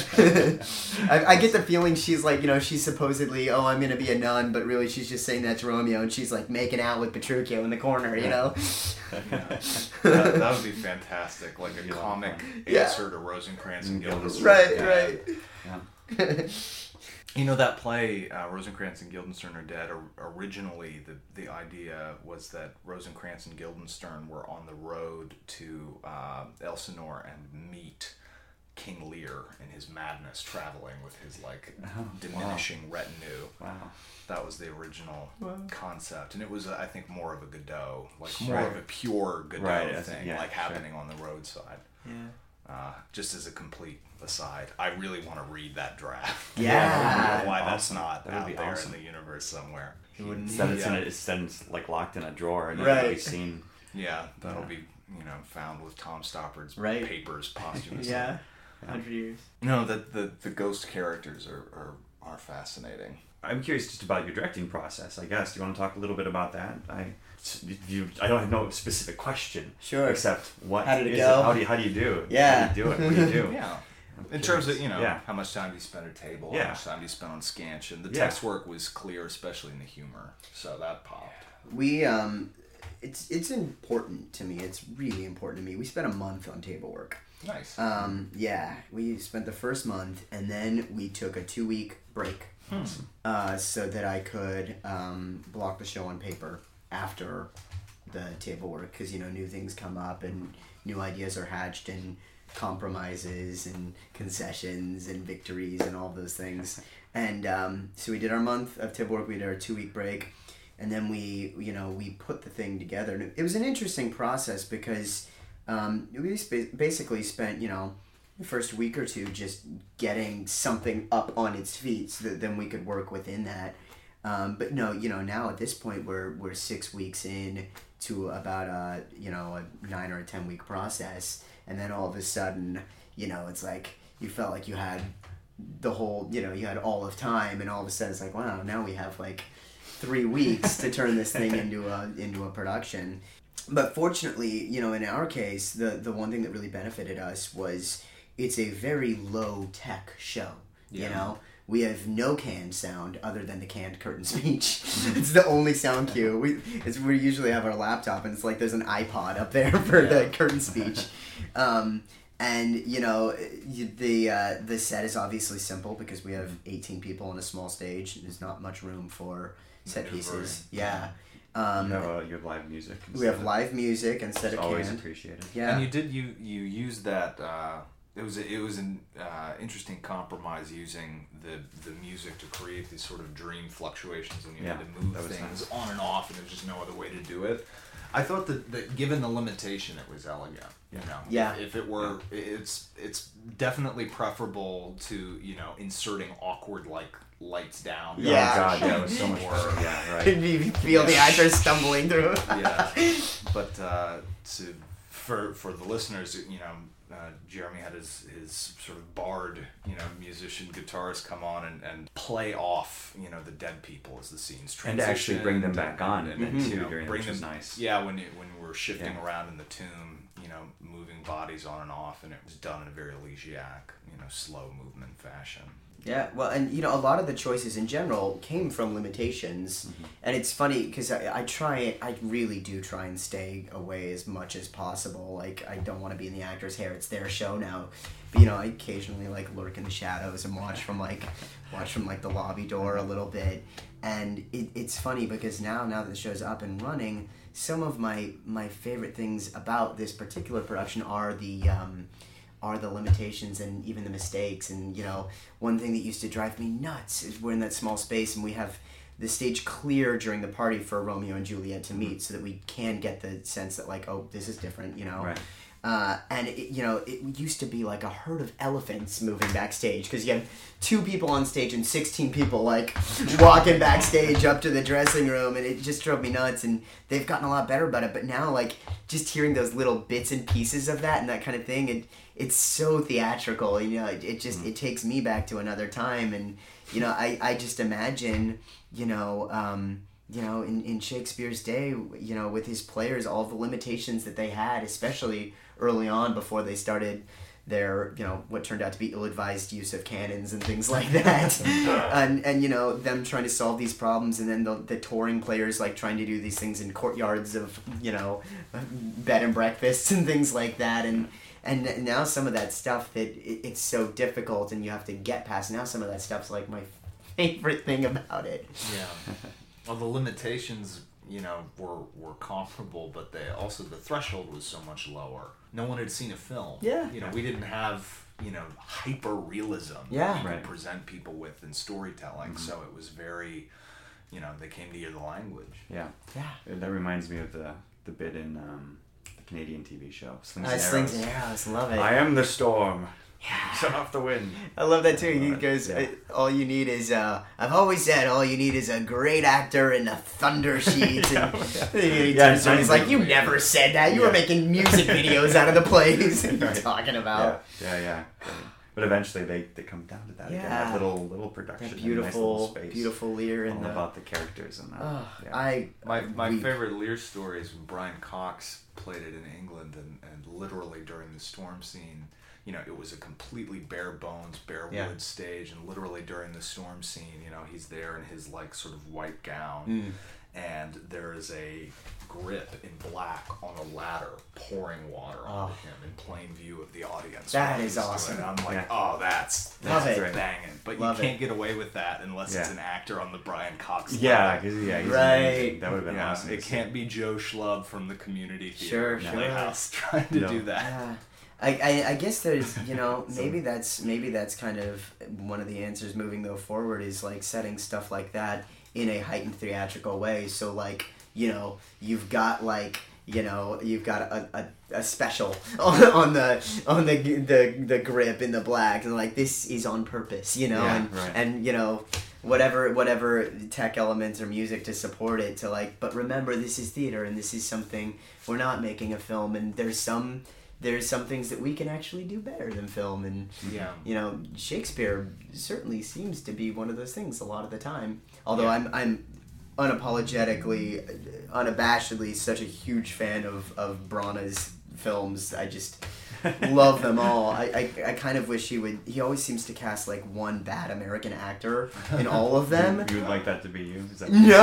I, I get the feeling she's like, you know, she's supposedly, oh, I'm gonna be a nun, but really she's just saying that to Romeo, and she's like making out with Petruchio in the corner, you know. Yeah. that, that would be fantastic, like a comic yeah. answer to Rosencrantz and Guildenstern. Right, yeah. right. Yeah. You know, that play, uh, Rosencrantz and Guildenstern Are Dead, or, originally the, the idea was that Rosencrantz and Guildenstern were on the road to uh, Elsinore and meet King Lear in his madness, traveling with his, like, oh, diminishing wow. retinue. Wow. That was the original wow. concept. And it was, uh, I think, more of a Godot, like Sure. more of a pure Godot right. thing, yeah, like sure. happening on the roadside. Yeah. Uh, just as a complete aside, I really want to read that draft. Yeah. I don't know why Awesome. that's not That would out be there awesome. in the universe somewhere. It wouldn't Instead, it's, yeah. in a, instead it's like locked in a drawer and Right. it'll be seen. Yeah, that'll Yeah. be, you know, found with Tom Stoppard's Right. papers posthumously. Yeah. Hundred years. No, the, the, the ghost characters are, are, are fascinating. I'm curious just about your directing process, I guess. Do you want to talk a little bit about that? I, you, I don't have no specific question. Sure. Except what How did it is go? How do you, how do you do? Yeah. How do you do it? What do you do? Yeah. I'm In curious. terms of, you know, yeah. how much time do you spend at a table, Yeah. how much time do you spend on scansion. The Yeah. text work was clear, especially in the humor. So that popped. We um, it's it's important to me. It's really important to me. We spent a month on table work. Nice. Um, yeah, we spent the first month, and then we took a two week break, Hmm. uh, so that I could um, block the show on paper after the table work, because you know new things come up and new ideas are hatched and compromises and concessions and victories and all those things. And um, so we did our month of table work. We did our two week break, and then we you know we put the thing together. And it was an interesting process because. Um, we sp- basically spent, you know, the first week or two just getting something up on its feet so that then we could work within that. Um, but no, you know, now at this point we're we're six weeks in to about a, you know, a nine or a ten week process. And then all of a sudden, you know, it's like you felt like you had the whole, you know, you had all of time, and all of a sudden it's like, wow, now we have like three weeks to turn this thing into a into a production. But fortunately, you know, in our case, the, the one thing that really benefited us was it's a very low-tech show, Yeah. you know? We have no canned sound other than the canned curtain speech. It's the only sound cue. We it's, we usually have our laptop, and it's like there's an iPod up there for Yeah. the curtain speech. Um, and, you know, you, the uh, the set is obviously simple because we have eighteen people on a small stage. There's not much room for set Maneuvering. pieces. Yeah. Um, You have, uh, you have live music. we have instead. live music instead It's of always canned. appreciated. Yeah. And you did you you used that. Uh, it was a, it was an uh, interesting compromise using the the music to create these sort of dream fluctuations, and you Yeah, had to move that was things nice. on and off, and there's just no other way to do it. I thought that, that given the limitation, it was elegant. You know, Yeah. If it were, it's it's definitely preferable to you know inserting awkward like lights down. Yeah. Oh, God, yeah, it was so much Or- better. Yeah, right. You feel the Yeah. actors stumbling through. Yeah, but uh, to for for the listeners, you know, uh, Jeremy had his his sort of bard, you know, musician guitarist come on and, and play off, you know, the dead people as the scenes transition, And to actually bring them back on and, and and, too you know, during bring which was them, nice. Yeah, when it, when we're shifting Yeah. around in the tomb, you know, moving moving bodies on and off, and it was done in a very elegiac, you know, slow movement fashion. Yeah, well, and you know, a lot of the choices in general came from limitations, mm-hmm. and it's funny because I, I try, I really do try and stay away as much as possible. Like, I don't want to be in the actor's hair; it's their show now. But you know, I occasionally like lurk in the shadows and watch from like, watch from like the lobby door a little bit, and it, it's funny because now, now that the show's up and running, some of my my favorite things about this particular production are the. Um, are the limitations and even the mistakes. And, you know, one thing that used to drive me nuts is we're in that small space and we have the stage clear during the party for Romeo and Juliet to meet so that we can get the sense that, like, oh, this is different, you know? Right. Uh, and, it, you know, it used to be like a herd of elephants moving backstage because you have two people on stage and sixteen people, like, walking backstage up to the dressing room, and it just drove me nuts, and they've gotten a lot better about it. But now, like, just hearing those little bits and pieces of that and that kind of thing, it it's so theatrical, you know, it, it just, it takes me back to another time, and, you know, I, I just imagine, you know, um... you know, in, in Shakespeare's day, you know, with his players, all the limitations that they had, especially early on before they started their, you know, what turned out to be ill-advised use of cannons and things like that. and, and, you know, them trying to solve these problems, and then the, the touring players, like, trying to do these things in courtyards of, you know, bed and breakfasts and things like that. And, and now some of that stuff that it, it's so difficult and you have to get past, now some of that stuff's, like, my favorite thing about it. Yeah. Well, the limitations, you know, were were comparable, but they also the threshold was so much lower. No one had seen a film. Yeah. You know, we didn't have, you know, hyper realism. Yeah. You could Right. present people with in storytelling. Mm-hmm. So it was very, you know, they came to hear the language. Yeah. Yeah. That reminds me of the the bit in um, the Canadian T V show Slings Uh, and Slings Arrows. and Arrows, love it. I am the storm. Yeah. Shut off the wind. I love that too. He Right, goes, yeah. uh, all you need is, uh, I've always said, all you need is a great actor and a thunder sheet. Yeah, and yeah. he Yeah, turns around, he's like, you exactly. never said that. You Yeah. were making music videos out of the plays. What are you Right. talking Yeah, about? yeah, yeah. But eventually they, they come down to that again. Yeah. That little little production. That and a nice little beautiful, space. beautiful Lear. All And the, about the characters and that. oh, yeah. I, My my weep. favorite Lear story is when Brian Cox played it in England, and, and literally during the storm scene, you know, it was a completely bare bones, bare Yeah. wood stage, and literally during the storm scene, you know, he's there in his like sort of white gown, Mm. and there is a grip in black on a ladder pouring water Oh. onto him in plain view of the audience. That while is he's doing awesome. it. I'm like, Yeah. oh, that's Love that's it. banging. But Love you it. can't get away with that unless it's Yeah. an actor on the Brian Cox Yeah, level. because yeah, he's Right. amazing. That would have been Yeah, awesome. it to see. can't be Joe Schlub from the Community Sure, Theater sure. Playhouse trying to No. do that. Yeah. I, I, I guess there's, you know, maybe that's maybe that's kind of one of the answers moving though forward is like setting stuff like that in a heightened theatrical way. So like, you know, you've got like, you know, you've got a, a, a special on, on the on the the the grip in the black, and like this is on purpose, you know, Yeah, and right. and you know, whatever whatever tech elements or music to support it to like, but remember this is theater and this is something, we're not making a film, and there's some there's some things that we can actually do better than film, and Yeah. you know, Shakespeare certainly seems to be one of those things a lot of the time. Although Yeah. I'm I'm unapologetically, unabashedly such a huge fan of of Branagh's films. I just love them all. I, I I kind of wish he would. He always seems to cast like one bad American actor in all of them. You would like that to be you? Is that No,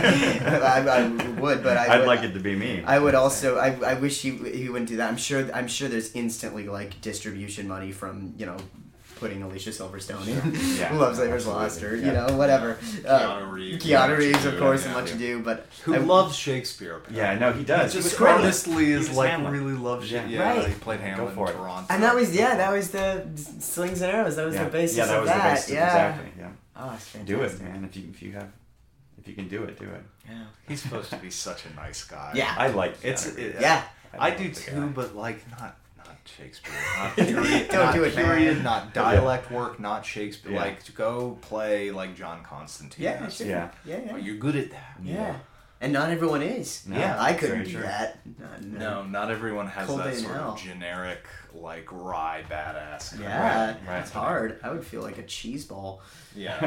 I, I would, but I I'd would, like it to be me. I would also. I, I wish he he wouldn't do that. I'm sure. I'm sure there's instantly like distribution money from, you know, putting Alicia Silverstone in Yeah, Love Labor's absolutely. Lost, or you Yeah. know, whatever. Keanu Reeves. Keanu Much Reeves, of Ado, course, yeah. and Much Ado, but Who I- loves Shakespeare? Apparently. Yeah, no, he does. He just great. honestly is He was like Hamlet. really loves Yeah. it. Yeah, Right. he played Hamlet for in it. Toronto. And that was yeah, that was the Slings and Arrows. That was yeah. the basis yeah, that of was that. the basis. yeah. Exactly. Yeah. Oh, it's fantastic. Do it, man. If you if you have if you can do it, do it. Yeah. He's supposed to be such a nice guy. Yeah. I like It's Keanu Reeves. it, Yeah. I love do the too, guy. but like not not Shakespeare, not period, Don't not do it, man. period, not dialect work, not Shakespeare. Yeah. Like to go play like John Constantine. Yeah, sure. Yeah. Yeah, yeah. Oh, you're good at that. Yeah. And not everyone is. No, Yeah, I couldn't very do true. that. Not, No, not everyone has Cold that Day in sort Hell. of generic, like, wry badass. kind of Yeah, Right, right. it's hard. I would feel like a cheese ball. Yeah.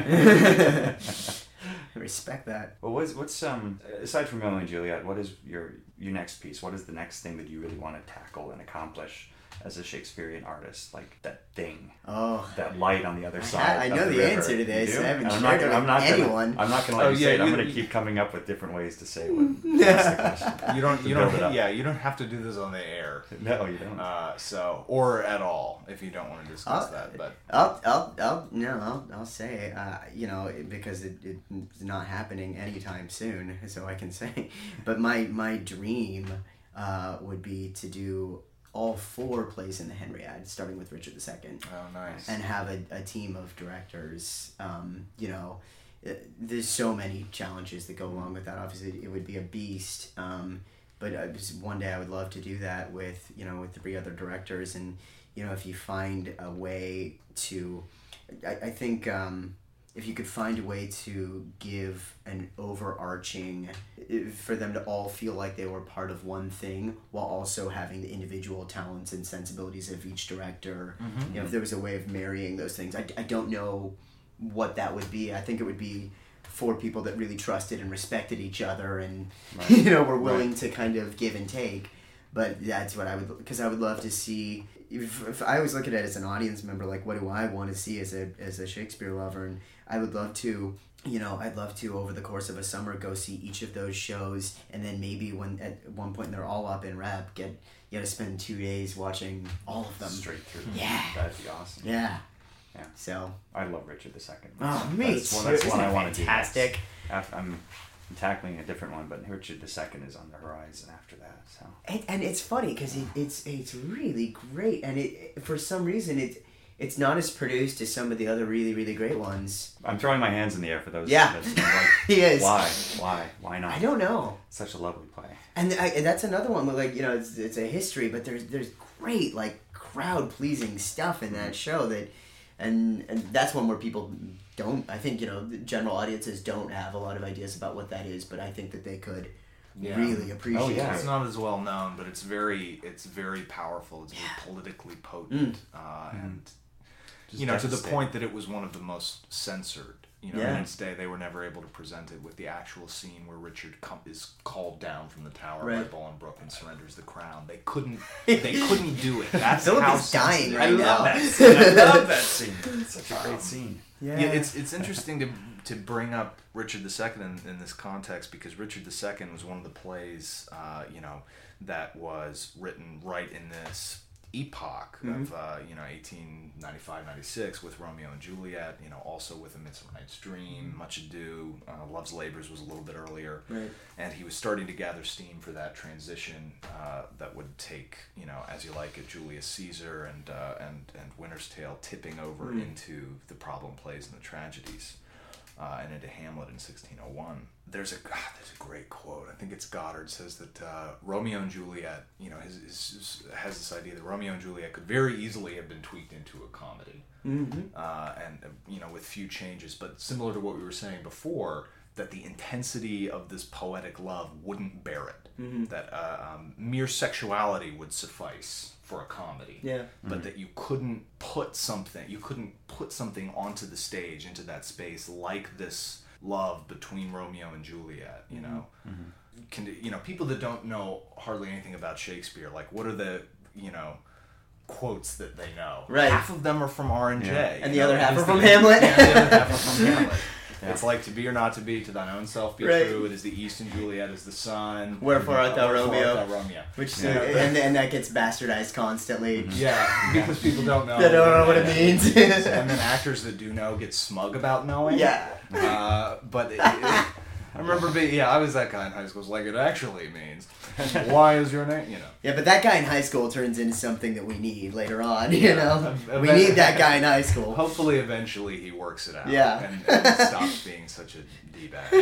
I respect that. Well, what's what's um aside from Romeo and Juliet, what is your your next piece? What is the next thing that you really want to tackle and accomplish as a Shakespearean artist? Like that thing, Oh, that light on the other I side. ha- I of know the river. answer to this. You do? I haven't And I'm shared not it gonna, I'm with not anyone. Gonna, I'm not going to let Oh, you yeah, say it. I'm you- going to keep coming up with different ways to say what. Ask the question. You don't. To You build it don't. up. Yeah. You don't have to do this on the air. No, you don't. Uh, so, or at all, if you don't want to discuss Uh, that. But I'll, I'll, I'll, no, I'll, I'll say, uh, you know, because it, it's not happening anytime soon, so I can say. But my, my dream uh, would be to do all four plays in the Henriade, starting with Richard the Second, oh, nice. and have a, a team of directors. Um, you know, uh, there's so many challenges that go along with that. Obviously, it would be a beast. Um, but uh, just one day I would love to do that with, you know, with three other directors. And, you know, if you find a way to, I, I think um, if you could find a way to give an overarching, for them to all feel like they were part of one thing while also having the individual talents and sensibilities of each director. Mm-hmm. You know, if there was a way of marrying those things, I, I don't know what that would be. I think it would be for people that really trusted and respected each other and, Right. you know, were willing Right. to kind of give and take. But that's what I would, because I would love to see, if, if I always look at it as an audience member, like what do I want to see as a as a Shakespeare lover? And I would love to, you know, I'd love to over the course of a summer go see each of those shows, and then maybe when at one point they're all up in rep, get you know to spend two days watching all of them. Straight through. Yeah. That'd be awesome. Yeah. Yeah. So. I love Richard the Second. Oh, me that's too. One, that's Isn't one it I want to do. fantastic? next. Af- I'm tackling a different one, but Richard the Second is on the horizon after that. So. And, and it's funny because it, it's it's really great, and it for some reason it it's not as produced as some of the other really really great ones. I'm throwing my hands in the air for those. Yeah. that- like, He is. Why? Why? Why not? I don't know. Such a lovely play. And, I, and that's another one where, like, you know, it's, it's a history, but there's there's great, like, crowd-pleasing stuff in that show that, and and that's one where people don't, I think, you know, the general audiences don't have a lot of ideas about what that is, but I think that they could Yeah. really appreciate Oh, yeah. It's not as well known, but it's very, it's very powerful. It's very politically potent, uh, and Just you know, to the devastating. point that it was one of the most censored. You know, Yeah. in its day, they were never able to present it with the actual scene where Richard com- is called down from the tower Right. by Bolingbroke and surrenders the crown. They couldn't, they couldn't do it. That's Philip how is dying sensitive- right I now. love that scene. I love that scene. It's such a great scene. Yeah. Yeah, it's it's interesting to to bring up Richard the Second in, in this context because Richard the Second was one of the plays, uh, you know, that was written right in this epoch Mm-hmm. of uh, you know eighteen ninety-five ninety-six with Romeo and Juliet. You know, also with A Midsummer Night's Dream, Much Ado, uh, Love's Labours was a little bit earlier, Right. and he was starting to gather steam for that transition uh, that would take you know As You Like It, Julius Caesar, and uh, and and Winter's Tale tipping over Mm. into the problem plays and the tragedies. Uh, and into Hamlet in sixteen oh one. There's a God, there's a great quote. I think it's Goddard says that uh, Romeo and Juliet, you know, his, his, his, has this idea that Romeo and Juliet could very easily have been tweaked into a comedy, Mm-hmm. uh, and uh, you know, with few changes. But similar to what we were saying before, that the intensity of this poetic love wouldn't bear it. Mm-hmm. That uh, um, mere sexuality would suffice for a comedy. Yeah. But that you couldn't put something, you couldn't put something onto the stage, into that space, like this love between Romeo and Juliet. You know, can you know people that don't know hardly anything about Shakespeare, like what are the you know quotes that they know? Right. Half of them are from R and J, Yeah. And you the know, other half it's are from the- Hamlet. Yeah, the other half are from Hamlet. Yeah. It's like to be or not to be, to thine own self be Right. true. It is the East and Juliet is the sun. Wherefore art thou Wherefore Romeo? art thou Romeo. Which Yeah. and and that gets bastardized constantly. Yeah, because people don't know. They don't know what it means. And then actors that do know get smug about knowing. Yeah. Uh, but it, it, I remember being, yeah, I was that guy in high school. It's like it actually means, why is your name, you know. Yeah, but that guy in high school turns into something that we need later on, you know? Ev- We need that guy in high school. Hopefully, eventually, he works it out. Yeah. And, and stops being such a d-bag.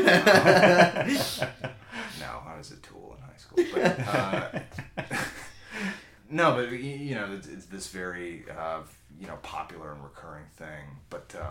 No, I was a tool in high school. But, uh, no, but, y- you know, it's, it's this very, uh, you know, popular and recurring thing. But, um,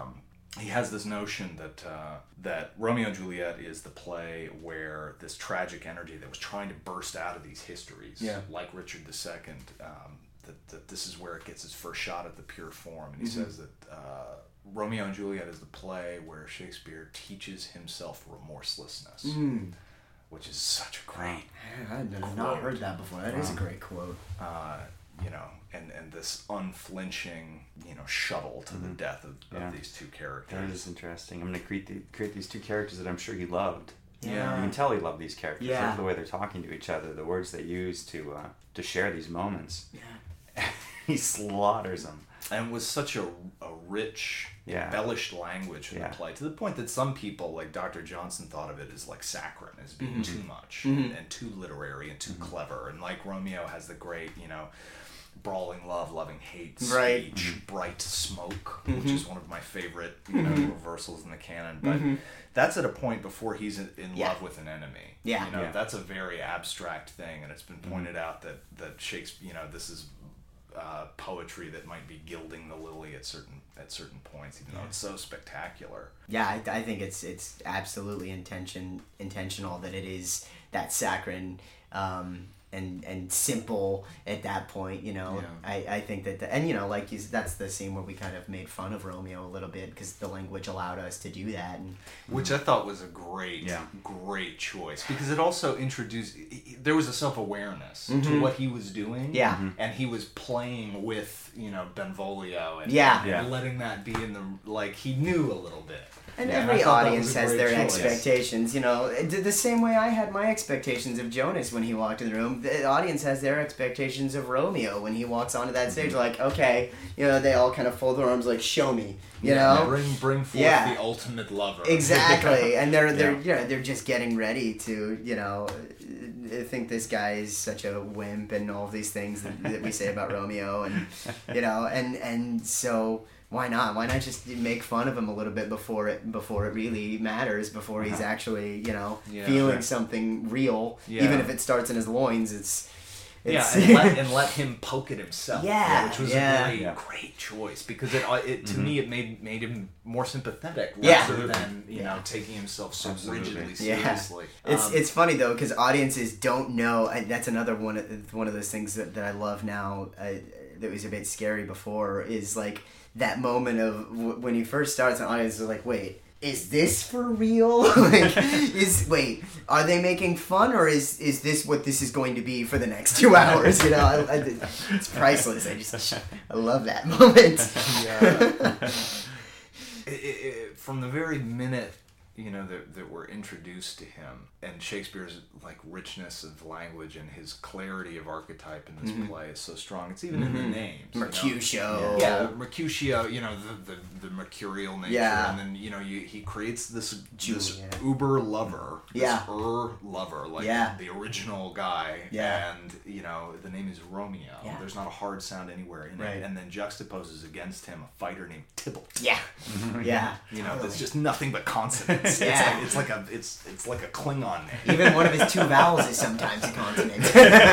he has this notion that uh, that Romeo and Juliet is the play where this tragic energy that was trying to burst out of these histories, yeah. like Richard the Second, um, that, that this is where it gets its first shot at the pure form. And he mm-hmm. says that uh, Romeo and Juliet is the play where Shakespeare teaches himself remorselessness, mm. which is such a great I have not heard that before. That um, is a great quote. Uh, you know, and, and this unflinching, you know, shuttle to mm-hmm. the death of, of yeah. these two characters. That is interesting. I'm going to create the, create these two characters that I'm sure he loved. Yeah. You can tell he loved these characters. Yeah. Look at the way they're talking to each other, the words they use to uh, to share these moments. Yeah. He slaughters them. And with such a, a rich, yeah. embellished language in yeah. the play, to the point that some people, like Doctor Johnson, thought of it as like saccharine, as being mm-hmm. too much mm-hmm. and, and too literary and too mm-hmm. clever. And like Romeo has the great, you know, brawling love, loving hate speech, right. mm-hmm. bright smoke, mm-hmm. which is one of my favorite, you know, mm-hmm. reversals in the canon. But mm-hmm. that's at a point before he's in, in yeah. love with an enemy. Yeah. You know, yeah. that's a very abstract thing, and it's been pointed mm-hmm. out that, that Shakespeare, you know, this is uh, poetry that might be gilding the lily at certain at certain points, even yeah. though it's so spectacular. Yeah, I, I think it's it's absolutely intention intentional that it is that saccharine um, and and simple at that point. You know, yeah. I, I think that the, and you know like he's, that's the scene where we kind of made fun of Romeo a little bit because the language allowed us to do that, and which I thought was a great yeah. great choice because it also introduced there was a self-awareness mm-hmm. to what he was doing. Yeah, mm-hmm. and he was playing with, you know, Benvolio and, yeah. and yeah. letting that be in the, like, he knew a little bit. And yeah, every and audience has their choice. expectations, you know. The same way I had my expectations of Jonas when he walked in the room. The audience has their expectations of Romeo when he walks onto that stage. Mm-hmm. Like, okay, you know, they all kind of fold their arms like, show me, you yeah, know. Bring bring forth yeah. the ultimate lover. Exactly, and they're they're yeah. you know, they're just getting ready to, you know, think this guy is such a wimp and all these things that, that we say about Romeo, and you know, and and so. Why not? Why not just make fun of him a little bit before it before it really matters? Before he's actually, you know, yeah, feeling sure. something real, yeah. even if it starts in his loins. It's, it's yeah, and let, and let him poke it himself. Yeah, which was yeah. a great, yeah. great choice because it, it to mm-hmm. me it made made him more sympathetic yeah. rather than you yeah. know taking himself so Absolutely. rigidly yeah. seriously. It's um, it's funny though because audiences don't know. And that's another one of one of those things that, that I love now. Uh, that was a bit scary before is like. That moment of w- when he first starts, an audience is like, "Wait, is this for real? like, is wait, are they making fun, or is is this what this is going to be for the next two hours?" You know, I, I, it's priceless. I just I love that moment. yeah. it, it, it, from the very minute you know that that we're introduced to him and Shakespeare's like richness of language and his clarity of archetype in this mm-hmm. play is so strong. It's even mm-hmm. in the names. Mercutio. You know? Yeah, Mercutio. You know the, the, the mercurial nature, yeah. and then you know you, he creates this Julia. this uber lover, this yeah, er lover, like yeah. the original guy. Yeah, and you know the name is Romeo. Yeah. There's not a hard sound anywhere in right. it, and then juxtaposes against him a fighter named Tybalt. Yeah, yeah. You know, there's just nothing but consonants. yeah. It's like, it's like a it's it's like a Klingon name. Even one of his two vowels is sometimes a consonant.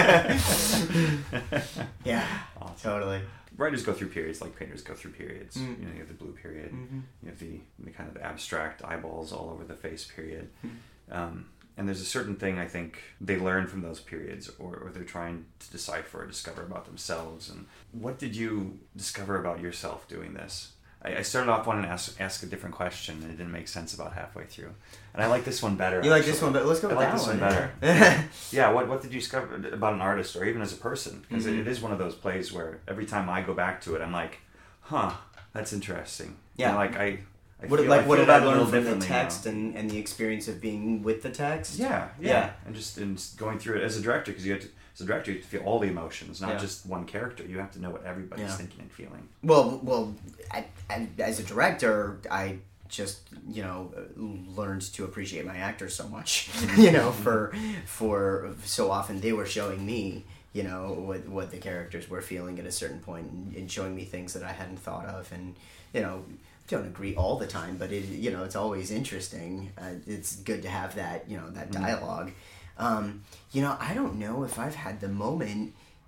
yeah, awesome. Totally. Writers go through periods like painters go through periods. Mm. You know, you have the blue period. Mm-hmm. You have the, the kind of abstract eyeballs all over the face period. Mm. Um, and there's a certain thing I think they learn from those periods, or, or they're trying to decipher or discover about themselves. And what did you discover about yourself doing this? I, I started off wanting to ask, ask a different question, and it didn't make sense about halfway through. And I like this one better. You actually. like this one, but let's go with I like that this one, one better. yeah. yeah. What What did you discover about an artist, or even as a person? Because mm-hmm. it, it is one of those plays where every time I go back to it, I'm like, "Huh, that's interesting." Yeah. And like I. I what feel, like I what feel did I that a learn little from the differently text now. and, and the experience of being with the text? Yeah, yeah, yeah. and just and just going through it as a director, because you have to, as a director, you have to feel all the emotions, not yeah. just one character. You have to know what everybody's yeah. thinking and feeling. Well, well, I, I, as a director, I just you know learned to appreciate my actors so much. you know, for for so often they were showing me. You know what what the characters were feeling at a certain point, and, and showing me things that I hadn't thought of, and you know. Don't agree all the time, but it you know it's always interesting. Uh, it's good to have that you know that dialogue. Um, you know I don't know if I've had the moment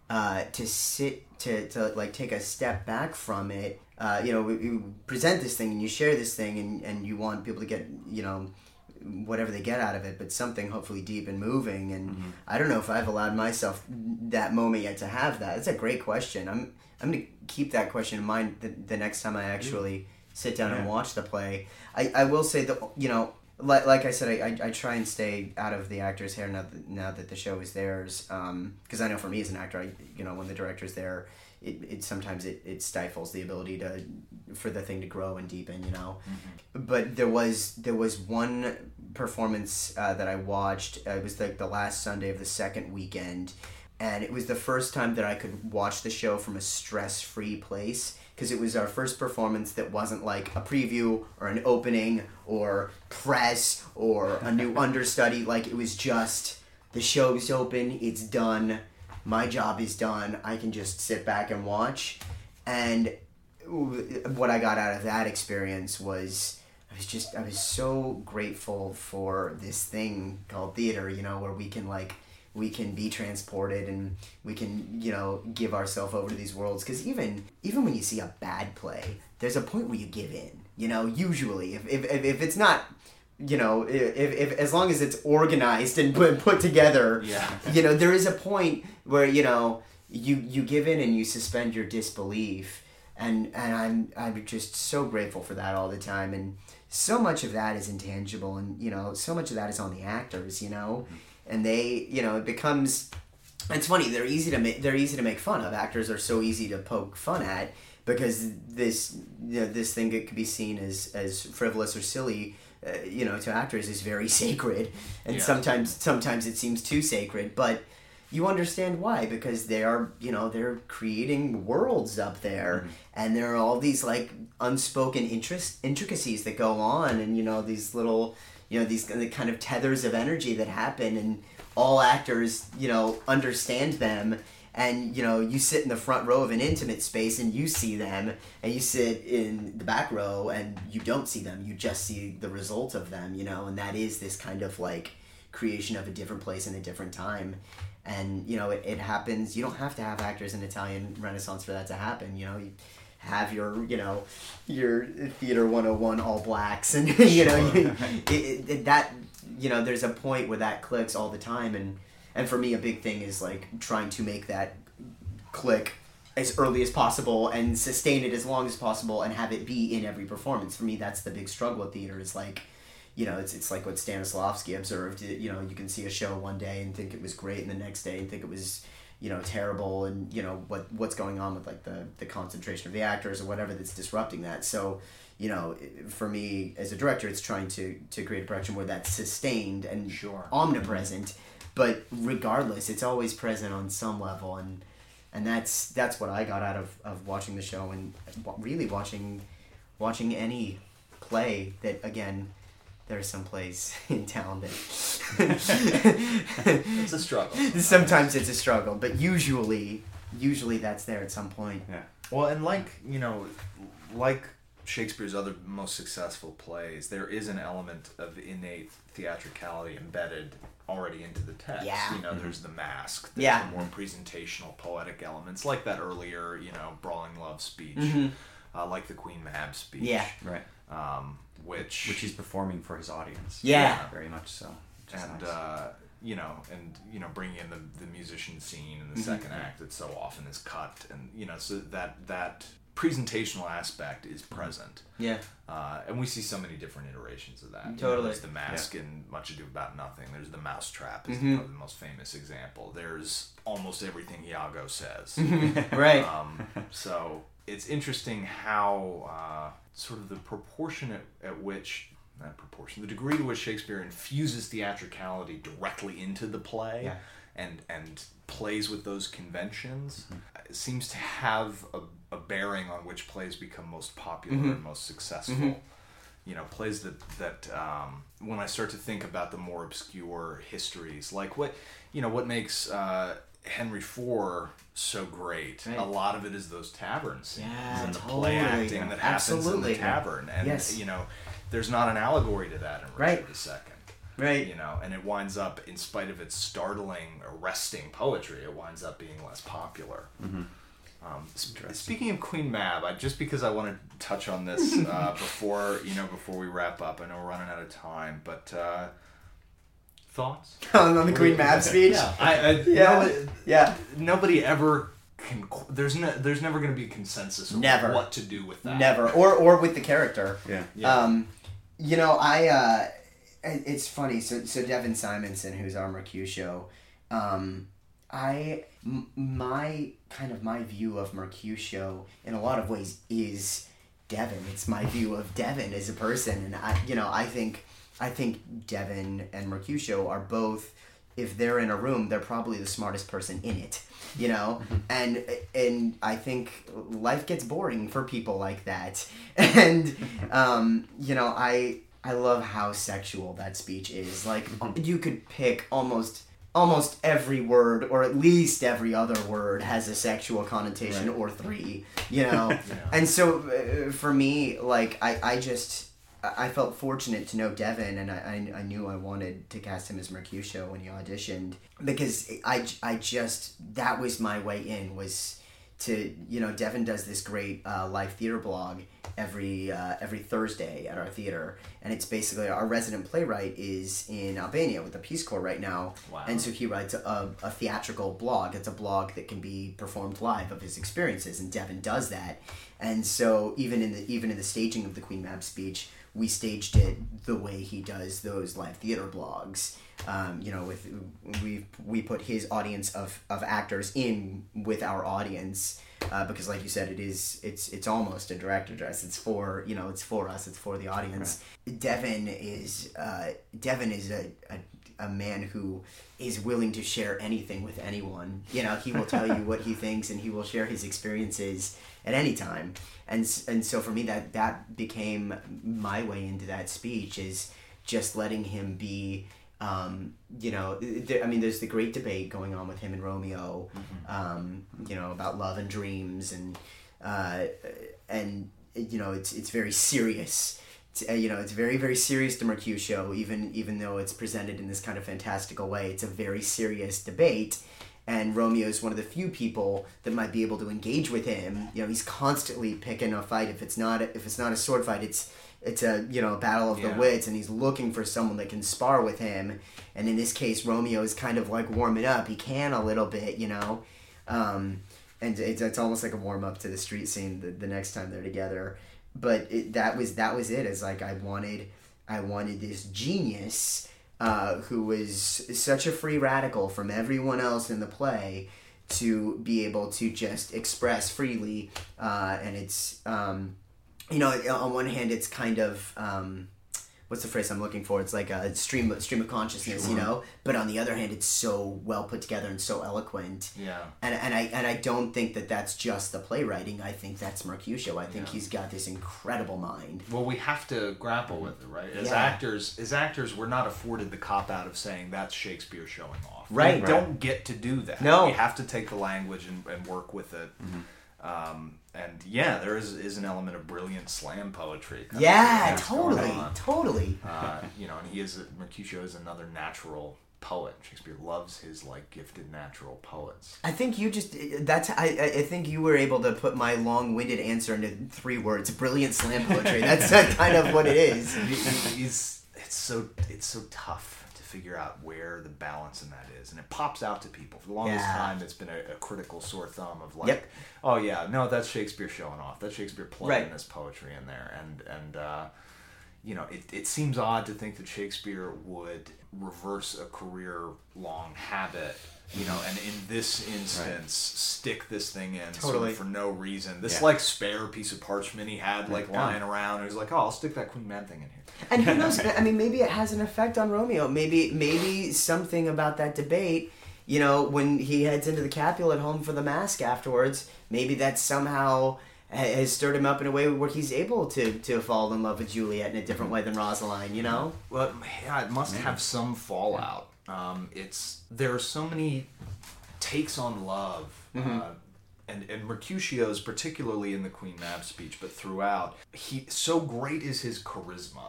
uh, to sit to, to like take a step back from it. Uh, you know, we, we present this thing and you share this thing and, and you want people to get, you know, whatever they get out of it, but something hopefully deep and moving. And mm-hmm. I don't know if I've allowed myself that moment yet to have that. It's a great question. I'm I'm going to keep that question in mind the, the next time I actually sit down yeah. and watch the play. I, I will say that, you know, like, like I said, I, I, I try and stay out of the actor's hair now that, now that the show is theirs. Because um, I know for me as an actor, I, you know, when the director's there, it, it sometimes it, it stifles the ability to for the thing to grow and deepen, you know. Mm-hmm. But there was there was one performance uh, that I watched. Uh, it was like the last Sunday of the second weekend, and it was the first time that I could watch the show from a stress-free place, because it was our first performance that wasn't like a preview or an opening or press or a new understudy. Like, it was just, the show's open, it's done, my job is done, I can just sit back and watch. And what I got out of that experience was, I was just, I was so grateful for this thing called theater, you know, where we can like, we can be transported and we can, you know, give ourselves over to these worlds. Because even even when you see a bad play, there's a point where you give in, you know, usually. If if, if it's not, you know, if, if as long as it's organized and put, put together, yeah. you know, there is a point where, you know, you, you give in and you suspend your disbelief. And, and I'm I'm just so grateful for that all the time. And so much of that is intangible. And, you know, so much of that is on the actors, you know. Mm-hmm. And they, you know, it becomes, it's funny, they're easy to make, they're easy to make fun of. Actors are so easy to poke fun at because this, you know, this thing that could be seen as, as frivolous or silly, uh, you know, to actors is very sacred. And yeah. sometimes, sometimes it seems too sacred, but you understand why, because they are, you know, they're creating worlds up there, mm-hmm. and there are all these like unspoken interest, intricacies that go on, and, you know, these little, you know, these kind of tethers of energy that happen, and all actors, you know, understand them. And, you know, you sit in the front row of an intimate space and you see them, and you sit in the back row and you don't see them. You just see the result of them, you know, and that is this kind of like creation of a different place in a different time. And, you know, it, it happens. You don't have to have actors in Italian Renaissance for that to happen, you know. You, have your, you know, your Theater one oh one All Blacks, and, you know, you, it, it, that, you know, there's a point where that clicks all the time, and, and for me, a big thing is, like, trying to make that click as early as possible and sustain it as long as possible and have it be in every performance. For me, that's the big struggle with theater, is, like, you know, it's it's like what Stanislavski observed. You know, you can see a show one day and think it was great, and the next day and think it was, you know, terrible, and, you know, what what's going on with, like, the, the concentration of the actors or whatever that's disrupting that. So, you know, for me as a director, it's trying to, to create a production where that's sustained and sure. omnipresent, but regardless, it's always present on some level, and and that's that's what I got out of, of watching the show, and really watching watching any play that, again, there are some plays in town that it's a struggle. Sometimes it's a struggle, but usually, usually that's there at some point. Yeah. Well, and like, you know, like Shakespeare's other most successful plays, there is an element of innate theatricality embedded already into the text. Yeah. You know, mm-hmm. there's the mask, there's yeah. the more presentational, poetic elements, like that earlier, you know, Brawling Love speech, mm-hmm. uh, like the Queen Mab speech. Yeah. Right. Um, which which he's performing for his audience. Yeah, yeah very much so. And nice. uh, you know, and you know, bringing in the the musician scene in the mm-hmm. second act that so often is cut, and you know, so that that presentational aspect is present. Yeah. Uh, and we see so many different iterations of that. Totally. You know, there's the mask yeah. in Much Ado About Nothing. There's the mousetrap is mm-hmm. probably the most famous example. There's almost everything Iago says. Right. Um, so it's interesting how uh, sort of the proportion at, at which, not proportion, the degree to which Shakespeare infuses theatricality directly into the play yeah. and and plays with those conventions mm-hmm. seems to have a, a bearing on which plays become most popular mm-hmm. and most successful. Mm-hmm. You know, plays that, that um, when I start to think about the more obscure histories, like what, you know, what makes uh, Henry four so great, right. a lot of it is those tavern scenes yeah, and the totally. play acting that happens Absolutely. in the tavern. And, yes. you know, there's not an allegory to that in Richard right. the Second. Right. You know, and it winds up, in spite of its startling, arresting poetry, it winds up being less popular. Mm-hmm. Um, sp- speaking of Queen Mab, I, just because I want to touch on this uh, before you know before we wrap up, I know we're running out of time, but uh, thoughts on the Queen Mab speech. Yeah, I, I, yeah, no, yeah. Nobody ever can. There's no. There's never going to be a consensus of Never. what to do with that. Never, or or with the character. Yeah. Yeah. Um, you know, I. Uh, it's funny. So so Devin Simonson, who's our Mercutio, um, I m- my kind of my view of Mercutio in a lot of ways is Devin. It's my view of Devin as a person, and I you know I think I think Devin and Mercutio are both. If they're in a room, they're probably the smartest person in it. You know, and and I think life gets boring for people like that, and um, you know I. I love how sexual that speech is. Like, you could pick almost almost every word, or at least every other word has a sexual connotation, right. Or three, you know? Yeah. And so, uh, for me, like, I, I just, I felt fortunate to know Devin, and I, I, I knew I wanted to cast him as Mercutio when he auditioned, because I, I just, that was my way in, was to, you know, Devin does this great uh, live theater blog every uh, every Thursday at our theater, and it's basically our resident playwright is in Albania with the Peace Corps right now. Wow. And so he writes a, a theatrical blog. It's a blog that can be performed live of his experiences, and Devin does that. And so even in the even in the staging of the Queen Mab speech, we staged it the way he does those live theater blogs. Um, you know, with we we put his audience of, of actors in with our audience, uh, because, like you said, it is it's it's almost a director dress. It's for you know it's for us. It's for the audience. Right. Devin is uh, Devin is a, a a man who is willing to share anything with anyone. You know, he will tell you what he thinks, and he will share his experiences at any time. And and so for me, that that became my way into that speech, is just letting him be. Um, you know, there, I mean, there's the great debate going on with him and Romeo, mm-hmm. um, you know, about love and dreams, and uh, and you know, it's it's very serious. It's, uh, you know, it's very very serious to Mercutio, even even though it's presented in this kind of fantastical way. It's a very serious debate, and Romeo is one of the few people that might be able to engage with him. You know, he's constantly picking a fight. If it's not a, if it's not a sword fight, it's It's a you know a battle of the yeah. wits, and he's looking for someone that can spar with him. And in this case, Romeo is kind of like warming up. He can a little bit, you know, um, and it's, it's almost like a warm up to the street scene the, the next time they're together. But it, that was that was it. It's like I wanted I wanted this genius uh, who was such a free radical from everyone else in the play to be able to just express freely, uh, and it's. Um, You know, on one hand, it's kind of, um, what's the phrase I'm looking for? It's like a stream, stream of consciousness, sure. You know? But on the other hand, it's so well put together and so eloquent. Yeah. And and I and I don't think that that's just the playwriting. I think that's Mercutio. I think yeah. he's got this incredible mind. Well, we have to grapple with it, right? As yeah. actors, as actors, we're not afforded the cop-out of saying that's Shakespeare showing off. Right. We right. don't get to do that. No. We have to take the language and, and work with it. Mm-hmm. Um, and yeah, there is is an element of brilliant slam poetry. Yeah, totally, totally. Uh, you know, and he is a, Mercutio is another natural poet. Shakespeare loves his like gifted natural poets. I think you just that's I I think you were able to put my long-winded answer into three words: brilliant slam poetry. That's kind of what it is. He, he's it's so it's so tough to figure out where the balance in that is, and it pops out to people. For the longest yeah. time, it's been a, a critical sore thumb of like, yep. oh yeah, no, that's Shakespeare showing off. That's Shakespeare plugging right. this poetry in there, and and uh, you know, it it seems odd to think that Shakespeare would reverse a career-long habit. You know, and in this instance, right. stick this thing in totally. sort of for no reason. This yeah. like spare piece of parchment he had like yeah. lying around. And he was like, "Oh, I'll stick that Queen Mab thing in here." And who knows? I mean, maybe it has an effect on Romeo. Maybe, maybe something about that debate. You know, when he heads into the Capulet home for the mask afterwards, maybe that somehow has stirred him up in a way where he's able to to fall in love with Juliet in a different way than Rosaline. You know? Well, yeah, it must have some fallout. Um, it's there are so many takes on love, mm-hmm. uh, and and Mercutio's particularly in the Queen Mab speech, but throughout, he so great is his charisma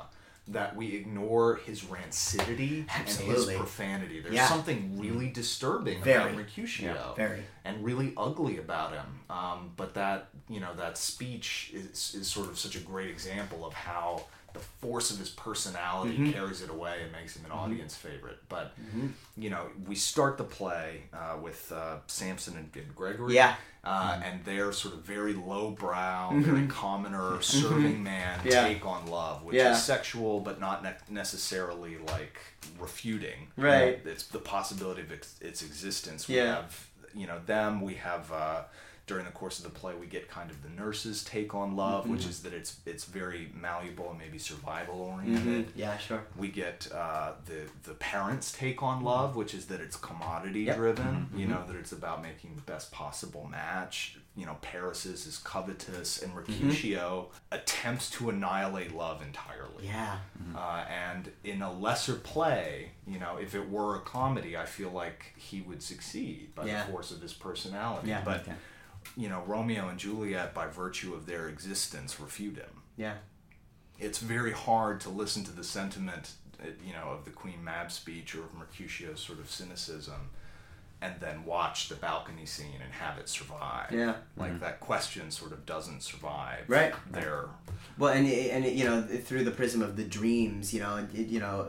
that we ignore his rancidity Absolutely. and his profanity. There's Yeah. something really disturbing Very. about Mercutio. Yeah. Very. And really ugly about him. Um, but that, you know, that speech is, is sort of such a great example of how the force of his personality Mm-hmm. carries it away and makes him an audience favorite. But, you know, we start the play uh, with uh, Samson and, and Gregory. Yeah. Uh, and their sort of very lowbrow, very commoner, serving man Yeah. take on love, which Yeah. is sexual but not ne- necessarily like refuting. Right. It's the possibility of its, its existence. We Yeah. have, you know, them. We have uh, during the course of the play, we get kind of the nurse's take on love, which is that it's it's very malleable and maybe survival oriented. Mm-hmm. Yeah, sure. We get uh, the the parents' take on love, which is that it's commodity Yep. driven. You know, that it's about making the best possible match. You know, Paris is covetous, and Mercutio attempts to annihilate love entirely. Yeah. Uh, and in a lesser play, you know, if it were a comedy, I feel like he would succeed by Yeah. the force of his personality. Yeah. But Okay. you know, Romeo and Juliet, by virtue of their existence, refute him. Yeah. It's very hard to listen to the sentiment, uh, you know, of the Queen Mab speech or of Mercutio's sort of cynicism, and then watch the balcony scene and have it survive. Yeah. Like that question sort of doesn't survive. Right. There. Well, and it- and it, you know, through the prism of the dreams, you know, it, you know,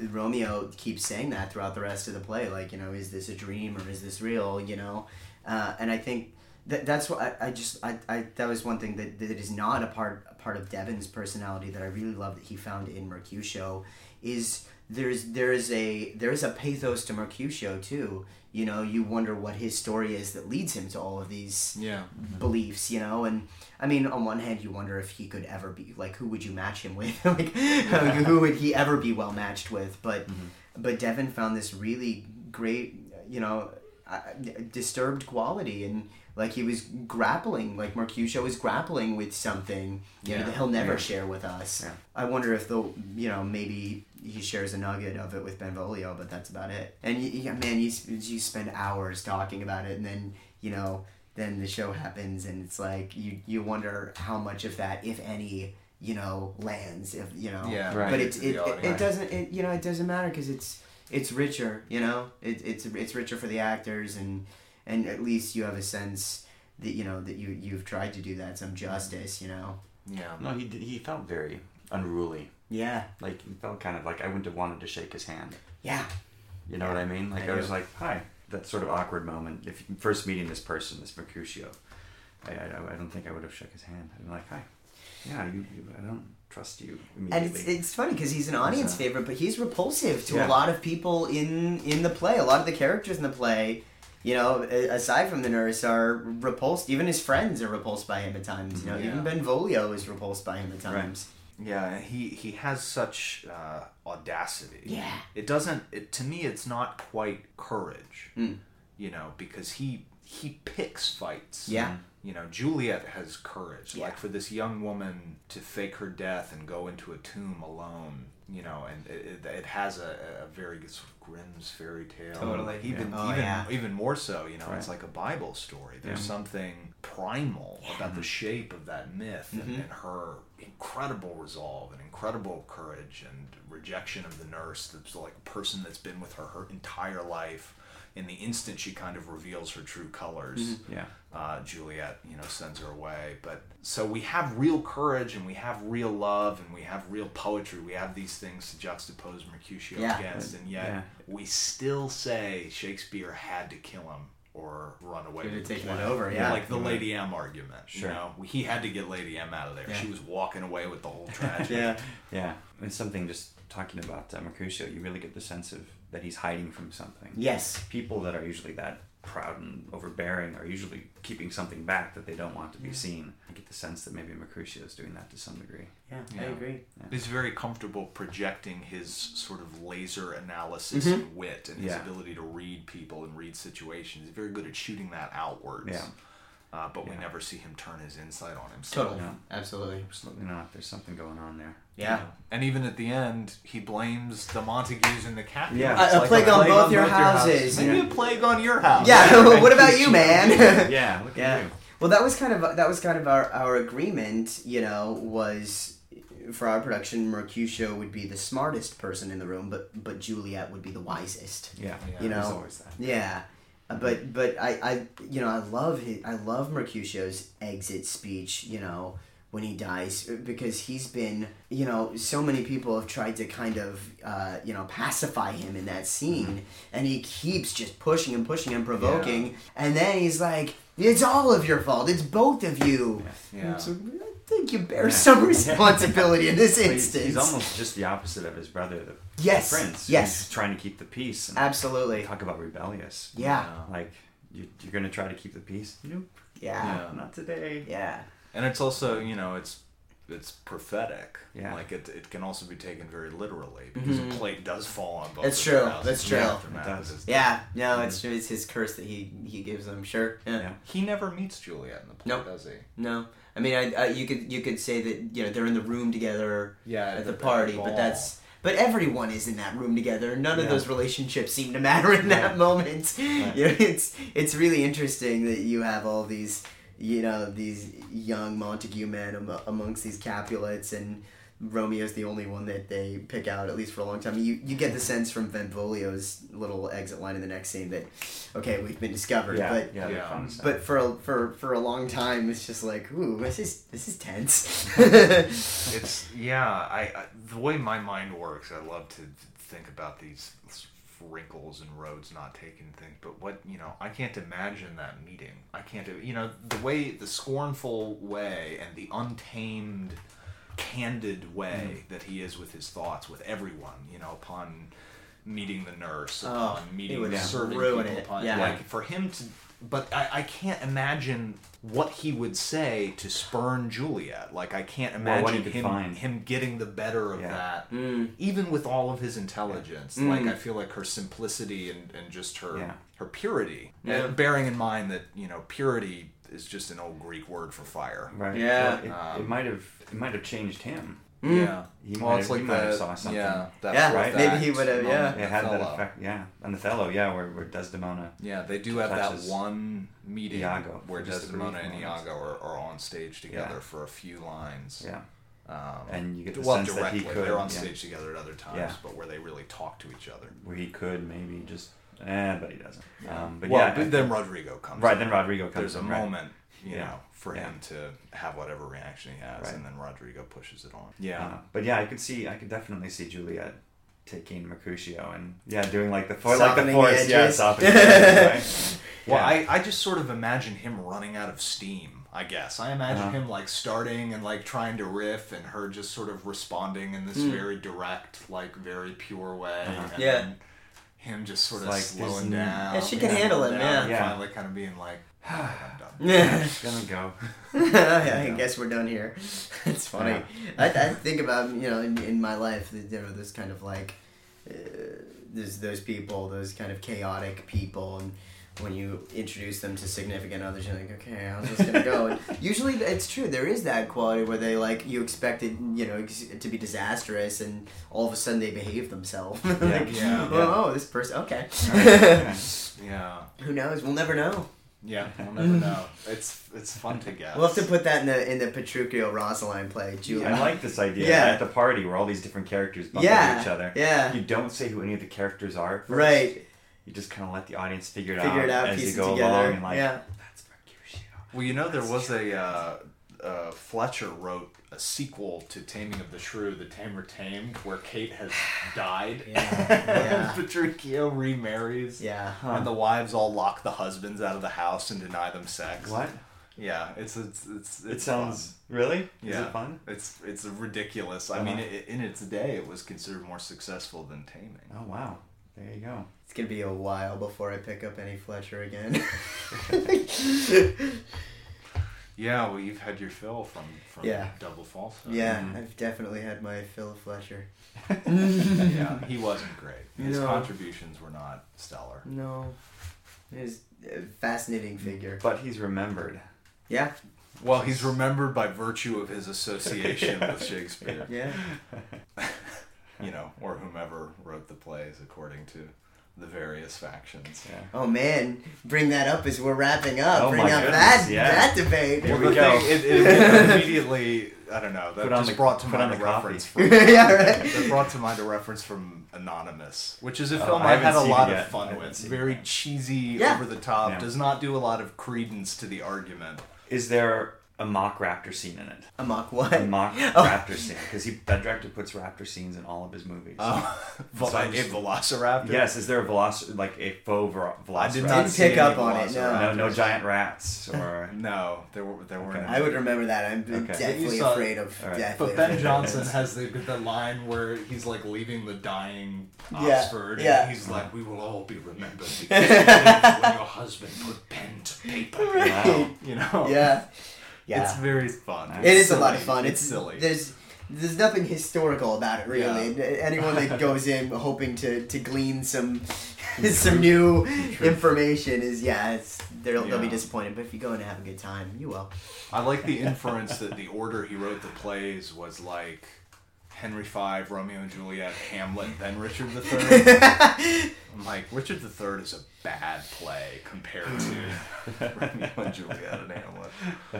Romeo keeps saying that throughout the rest of the play, like, you know, is this a dream or is this real? You know, uh, and I think that that's what I, I just I, I that was one thing that that is not a part a part of Devon's personality that I really love that he found in Mercutio is there's there's a there's a pathos to Mercutio too. You know, you wonder what his story is that leads him to all of these Yeah. beliefs, you know, and I mean, on one hand, you wonder if he could ever be like, who would you match him with? Like, who would he ever be well matched with? But, but Devon found this really great, you know, uh, disturbed quality, and like he was grappling, like Mercutio was grappling with something, you know, Yeah. that he'll never Yeah. share with us. Yeah. I wonder if they'll, you know, maybe he shares a nugget of it with Benvolio, but that's about it. And you, you, man, you you spend hours talking about it, and then you know, then the show happens, and it's like you you wonder how much of that, if any, you know, lands. If you know, Yeah. Right. But it To it, the it, audience. it doesn't it you know it doesn't matter because it's it's richer. You know, it, it's it's richer for the actors, and and at least you have a sense that you know that you you've tried to do that some justice. You know. Yeah. No, he did, he felt very unruly. Yeah. Like he felt kind of like I wouldn't have wanted to shake his hand. Yeah. You know what I mean? Like I I, was do. like, hi. That sort of awkward moment. If first meeting this person, this Mercutio, I, I, I don't think I would have shook his hand. I'm like, hi. Yeah, you, you I don't trust you And immediately. it's, it's funny because he's an audience uh, favorite, but he's repulsive to Yeah. a lot of people in in the play. A lot of the characters in the play, you know, a- aside from the nurse, are repulsed. Even his friends are repulsed by him at times. You know, Yeah. even Benvolio is repulsed by him at times. Yeah, he he has such uh, audacity. Yeah. It doesn't. It to me, it's not quite courage. Mm. You know, because he he picks fights. Yeah. You know, Juliet has courage. Yeah. Like for this young woman to fake her death and go into a tomb alone. You know, and it, it, it has a, a very sort of Grimm's fairy tale. Totally. Even Yeah. Oh, even yeah. even more so. You know, Right. it's like a Bible story. There's Yeah. something primal about the shape of that myth and, Mhm. and her incredible resolve and incredible courage and rejection of the nurse that's like a person that's been with her her entire life. In the instant she kind of reveals her true colors, yeah. uh, Juliet, you know, sends her away. But so we have real courage and we have real love and we have real poetry. We have these things to juxtapose Mercutio Yeah. against, and yet Yeah. we still say Shakespeare had to kill him or run away. Could have with the taken it play. over, yeah. Like the Lady M argument. Sure. You know, he had to get Lady M out of there. Yeah. She was walking away with the whole tragedy. Yeah. Yeah. It's something just talking about uh, Mercutio, you really get the sense of that he's hiding from something. Yes. People that are usually that proud and overbearing are usually keeping something back that they don't want to be seen. I get the sense that maybe Mercutio is doing that to some degree. Yeah, I Yeah. agree. He's very comfortable projecting his sort of laser analysis Mhm. and wit and his Yeah. ability to read people and read situations. He's very good at shooting that outwards. Yeah. Uh, but we Yeah. never see him turn his insight on himself. Totally. Yeah. Absolutely. Absolutely not. There's something going on there. Yeah. And even at the end, he blames the Montagues and the Capulets. Yeah. A- a Like plague on both your houses. Maybe Yeah. a plague on your house. Yeah. What about you, man? Yeah, look Yeah. at you. Well, that was kind of that was kind of our, our agreement. You know, was for our production, Mercutio would be the smartest person in the room, but but Juliet would be the wisest. Yeah, Yeah, you know, there's always that. Yeah, uh, but but I, I you know I love his, I love Mercutio's exit speech. You know, when he dies, because he's been, you know, so many people have tried to kind of uh, you know pacify him in that scene, mm-hmm. and he keeps just pushing and pushing and provoking, yeah. and then he's like, "It's all of your fault. It's both of you." Yeah. yeah. So, I think you bear yeah. some responsibility in this instance. He's almost just the opposite of his brother, the, yes. the prince. Yes. He's trying to keep the peace. And absolutely. Talk about rebellious. Yeah. You know, like, you, you're going to try to keep the peace? Nope. Yeah. yeah. Not today. Yeah. And it's also, you know, it's it's prophetic. Yeah. Like, it it can also be taken very literally, because mm-hmm. a plate does fall on both That's of true. their houses. That's true. Yeah, it does. Yeah. No, it's true. It's his curse that he, he gives them. Sure. Yeah. yeah. He never meets Juliet in the play, nope. does he? No. I mean, I, I you could you could say that, you know, they're in the room together yeah, at, at the, the party, ball. but that's but everyone is in that room together. None yeah. of those relationships seem to matter in yeah. that moment. Right. You know, it's it's really interesting that you have all these, you know, these young Montague men am- amongst these Capulets, and Romeo's the only one that they pick out, at least for a long time. You you get the sense from Benvolio's little exit line in the next scene that, okay, we've been discovered. Yeah, but yeah, yeah. but for a, for for a long time, it's just like, ooh, this is this is tense. It's yeah. I, I the way my mind works, I love to think about these wrinkles and roads not taking things. But what you know, I can't imagine that meeting. I can't. You know, the way, the scornful way, and the untamed, candid way mm. that he is with his thoughts with everyone, you know, upon meeting the nurse, upon oh, meeting would the serving ruin people, it. upon, yeah. like for him to, but I, I can't imagine what he would say to spurn Juliet. Like, I can't imagine well, him find. him getting the better of yeah. that, mm. even with all of his intelligence. Mm. Like, I feel like her simplicity and, and just her yeah. her purity, yeah. and bearing in mind that, you know, purity is just an old Greek word for fire. Right. Yeah. Well, it, Um, it might have it might have changed him. Mm. Yeah. He well, might it's have, like he might have the saw something. yeah, that Yeah, fourth maybe act he would have, yeah. moment, It had that Othello. effect, yeah. And Othello, yeah, where, where Desdemona. Yeah, they do have touches that one meeting Iago where for just a Desdemona brief and moment. Iago are, are on stage together Yeah. for a few lines. Yeah. Um, And you get the well, sense that directly. he could. They're on yeah, stage together at other times, Yeah. but where they really talk to each other. Where he could maybe just. Eh, but he doesn't. Yeah. Um, but well, yeah. but I- then Rodrigo comes Right, in. then Rodrigo comes There's in. a right. moment, you Yeah. know, for Yeah. him to have whatever reaction he has, Right. and then Rodrigo pushes it on. Yeah. Uh, but yeah, I could see, I could definitely see Juliet taking Mercutio and yeah, doing like the for, like the Softening force, the yeah, edges. softening the edges, right? Well, Yeah. I, I just sort of imagine him running out of steam, I guess. I imagine Uh-huh. him, like, starting and, like, trying to riff, and her just sort of responding in this Mm. very direct, like, very pure way. Uh-huh. And Yeah. then him just sort of It's like, slowing there's- down. Yeah, she can slowing handle it, down, yeah. And Yeah. finally kind of being like, I'm done. Yeah. It's gonna go. I guess we're done here. It's funny. Yeah. I, I think about, you know, in, in my life, you know, this kind of like, uh, there's those people, those kind of chaotic people, and when you introduce them to significant others, you're like, okay, how's this gonna go? And usually, it's true. There is that quality where they like you expect it, you know, ex- to be disastrous, and all of a sudden they behave themselves. like, Yeah. oh, oh, this person, okay. Yeah. Who knows? We'll never know. Yeah, we'll never know. It's it's fun to guess. We'll have to put that in the in the Petruchio Rosaline play. Julia. I like this idea Yeah. at the party where all these different characters bump Yeah, into each other. yeah. You don't say who any of the characters are. First. Right. You just kind of let the audience figure it Figure out it out, as piece you it go together. along, and like, yeah. that's Mercutio. Well, you know, there was a uh, uh, Fletcher wrote a sequel to Taming of the Shrew, The Tamer Tamed, where Kate has died. Yeah. Yeah. Petruchio remarries. Yeah. Huh. And the wives all lock the husbands out of the house and deny them sex. What? Yeah, it's it's it's, it's It sounds really. Is Yeah. it fun? It's it's ridiculous. I Uh-huh. mean, it, in its day, it was considered more successful than Taming. Oh wow. There you go. It's gonna be a while before I pick up any Fletcher again. Yeah, well, you've had your fill from from Yeah. Double Falsehood. yeah, Mhm. I've definitely had my fill of Fletcher. Yeah, he wasn't great. His No. contributions were not stellar. No. He's a fascinating figure. But he's remembered. Yeah. Well, he's remembered by virtue of his association Yeah. with Shakespeare, Yeah. you know, or whomever wrote the plays, according to the various factions. Yeah. Oh man, bring that up as we're wrapping up. Oh, bring my up goodness, that yeah. that debate. Here Well, we the go. thing, it, it, it immediately, I don't know, that Put on just the- brought to put mind on a the coffee. reference from, Yeah, right. that brought to mind a reference from Anonymous, which is a Oh, film I I had a haven't seen lot it of yet. I fun haven't with. seen it Very yet. cheesy, Yeah. over the top, Yeah. does not do a lot of credence to the argument. Is there a mock raptor scene in it? A mock what? A mock Oh. raptor scene, because he that director puts raptor scenes in all of his movies. Oh, So like I'm a just- Velociraptor? Yes, is there a veloc like a faux ver- velociraptor? I did not Didn't see pick any up on it, no. No, no Velociraptors. giant rats or. No, there were there weren't. Okay. any. I would remember that. I'm Okay. definitely You saw- afraid of. All right. Definitely But Ben afraid of Johnson it. has the the line where he's like leaving the dying Yeah, Oxford, yeah. and he's like, "We will all be remembered because you lived when your husband put pen to paper." Wow. You know, Yeah, yeah. it's very fun. It is It's a lot of silly. fun. It's, It's, silly. There's there's nothing historical about it really. Anyone that goes in hoping to, to glean some some new information is yeah, it's they'll, they'll be Yeah. disappointed. But if you go in and have a good time, you will. I like the inference that the order he wrote the plays was like Henry the Fifth, Romeo and Juliet, Hamlet, then Richard the Third. I'm like, Richard the Third is a bad play compared to Romeo and Juliet and Hamlet.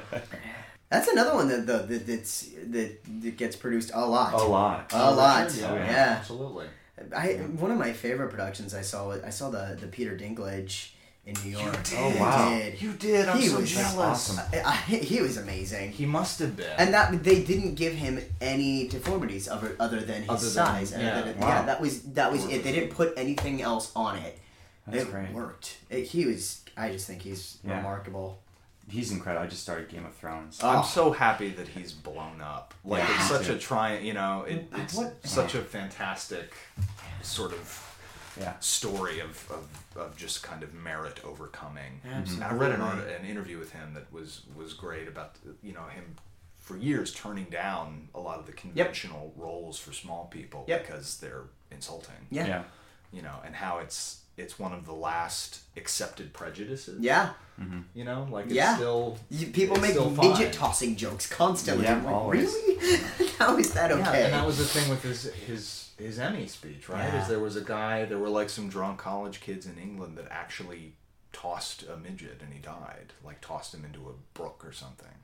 That's another one that the that that's that, that gets produced a lot. A lot. A lot. Richard, Oh, yeah. Yeah. Absolutely. I one of my favorite productions I saw was- I saw the the Peter Dinklage in New York. did. Oh, wow. I did. You did. I'm He so was jealous. awesome. I, I, he was amazing. He must have been. And that they didn't give him any deformities other other than his Other than- size. and yeah. other than- Wow. yeah, that was that was it. They didn't put anything else on it. That's it great. worked. It, he was. I just think he's Yeah. remarkable. He's incredible. I just started Game of Thrones. Oh. I'm so happy that he's blown up. Like Yeah, it's me such too. a try. You know, it, it's What- such a fantastic sort of Yeah. story of, of, of just kind of merit overcoming. Absolutely. And I read an, art, an interview with him that was was great about you know him for years turning down a lot of the conventional roles for small people Yep. because they're insulting. Yeah. Yeah. You know, and how it's it's one of the last accepted prejudices. Yeah. You know, like it's Yeah. still You, people It's make still midget fine. tossing jokes constantly. Yeah, I'm like, always. really? How is that okay? Yeah, and that was the thing with his his his Emmy speech, right? Yeah. Is there was a guy, there were like some drunk college kids in England that actually tossed a midget and he died, like tossed him into a brook or something.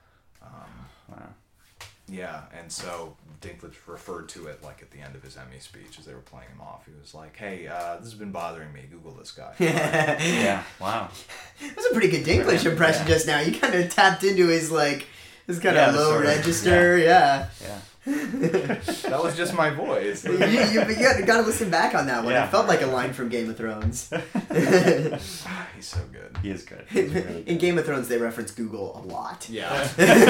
Um, Wow. yeah, and so Dinklage referred to it like at the end of his Emmy speech as they were playing him off. He was like, "Hey, uh, this has been bothering me. Google this guy." Yeah. Wow. That's a pretty good Dinklage impression Yeah. just now. You kind of tapped into his like his kind Yeah, of the low sort of- register. Yeah. Yeah. That was just my voice. you you, you got, got to listen back on that one. Yeah. It felt like a line from Game of Thrones. He's so good. He is good. He's really In good. Game of Thrones, they reference Google a lot. Yeah.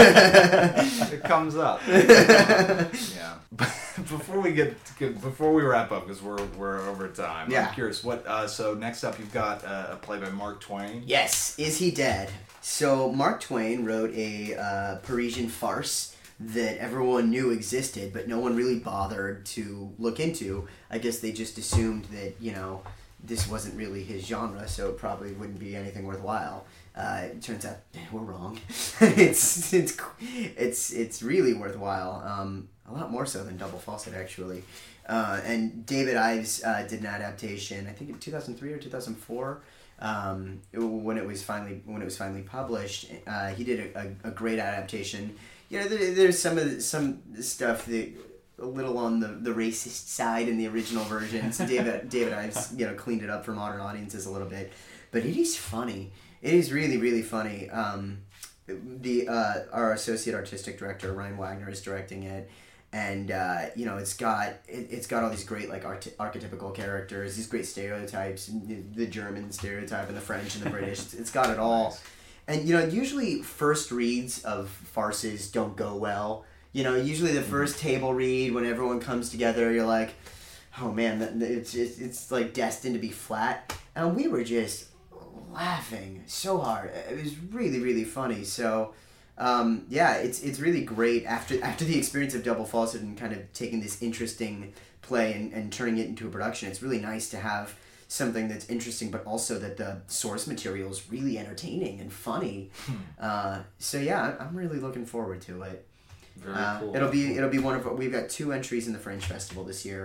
It comes up. Yeah. Before we get before we wrap up, because we're we're over time. Yeah. I'm curious. What? Uh, so next up, you've got uh, a play by Mark Twain. Yes, Is He Dead? So Mark Twain wrote a uh, Parisian farce that everyone knew existed, but no one really bothered to look into. I guess they just assumed that, you know, this wasn't really his genre, so it probably wouldn't be anything worthwhile. Uh, it turns out we're wrong. it's it's it's it's really worthwhile. Um, a lot more so than Double Fawcett, actually. Uh, and David Ives uh, did an adaptation. I think in two thousand three or two thousand four. Um, when it was finally when it was finally published, uh, he did a, a, a great adaptation. You know, there, there's some of the, some stuff that a little on the, the racist side in the original version. So David David Ives, you know, cleaned it up for modern audiences a little bit, but it is funny. It is really really funny. Um, the uh, our associate artistic director Ryan Wagner is directing it. And uh, you know, it's got it, it's got all these great like arch- archetypical characters, these great stereotypes, the, the German stereotype and the French and the British. It's, it's got it all. Nice. And you know, usually first reads of farces don't go well. You know, usually the first table read when everyone comes together, you're like, oh man, that, it's it's it's like destined to be flat. And we were just laughing so hard. It was really really funny. So. Um, yeah, it's it's really great after after the experience of Double Fawcett and kind of taking this interesting play and, and turning it into a production. It's really nice to have something that's interesting, but also that the source material is really entertaining and funny. Uh, so yeah, I'm really looking forward to it. Very Uh, cool. It'll be it'll be one of we've got two entries in the Fringe Festival this year.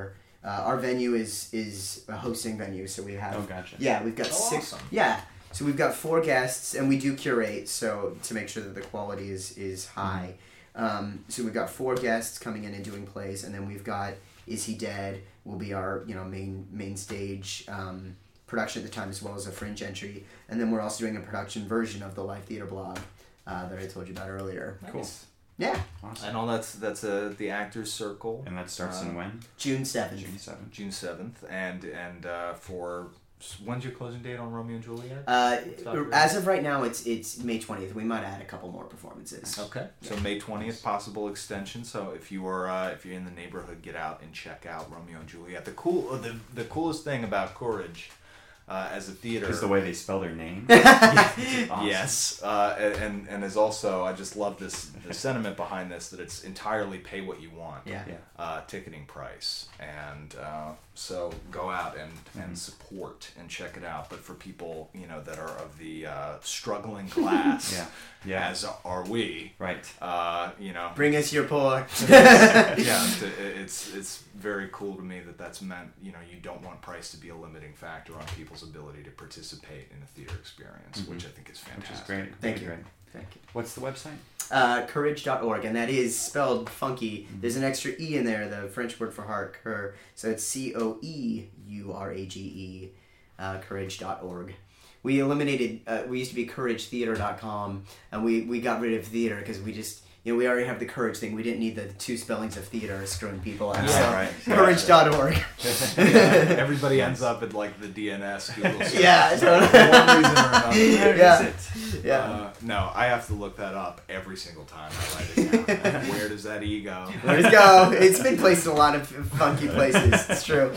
Uh, our venue is is a hosting venue, so we have. Oh, gotcha. Yeah, we've got Oh, six. awesome. Yeah, so we've got four guests, and we do curate, so to make sure that the quality is is high. Um, so we've got four guests coming in and doing plays, and then we've got Is He Dead? Will be our you know main main stage um, production at the time, as well as a fringe entry, and then we're also doing a production version of the live theater blog uh, that I told you about earlier. Cool. Yeah, Awesome. And all that's that's uh, the Actors Circle. And that starts uh, in when? June seventh. June seventh. June seventh, and and uh, for when's your closing date on Romeo and Juliet? Uh, Stop as of right now, it's it's May twentieth. We might add a couple more performances. Okay, so May twentieth, possible extension. So if you are uh, if you're in the neighborhood, get out and check out Romeo and Juliet. The cool, uh, the the coolest thing about Courage uh, as a theater Is the way they spell their name. Awesome. Yes, uh, and and is also I just love this the sentiment behind this that it's entirely pay what you want. Yeah. Yeah. Uh, ticketing price, and uh, so go out and, Mm-hmm. and support and check it out. But for people you know that are of the uh, struggling class, Yeah. Yeah. as are we, Right. uh, you know, Bring us your poor. yeah, to- it's it's very cool to me that that's meant. You know, you don't want price to be a limiting factor on people's ability to participate in a theater experience, Mhm. which I think is fantastic. Which is great. Thank Really you. Great. Thank you. What's the website? Uh, courage dot org, and that is spelled funky. There's an extra E in there, the French word for heart, cur. So it's C O E U R A G E, uh, courage dot org. We eliminated, uh, we used to be courage theater dot com, and we, we got rid of theater because we just, you know, we already have the courage thing. We didn't need the two spellings of theater screwing people out. Yeah, so right. courage dot org. Yeah, everybody ends up at like the D N S Google search Yeah, for totally. one reason or another. Where Yeah. is it? Yeah. Uh, no, I have to look that up every single time I write it down. Where does that E go? Let's go. It's been placed in a lot of funky places. It's true.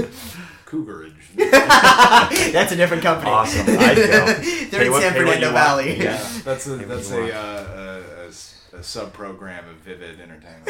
Cougarage. That's a different company. Awesome. I go. They're Pay in what- San pay what Fernando you want. Valley. Yeah, that's a Maybe that's you a, want. uh, a, a s- a sub program of Vivid Entertainment.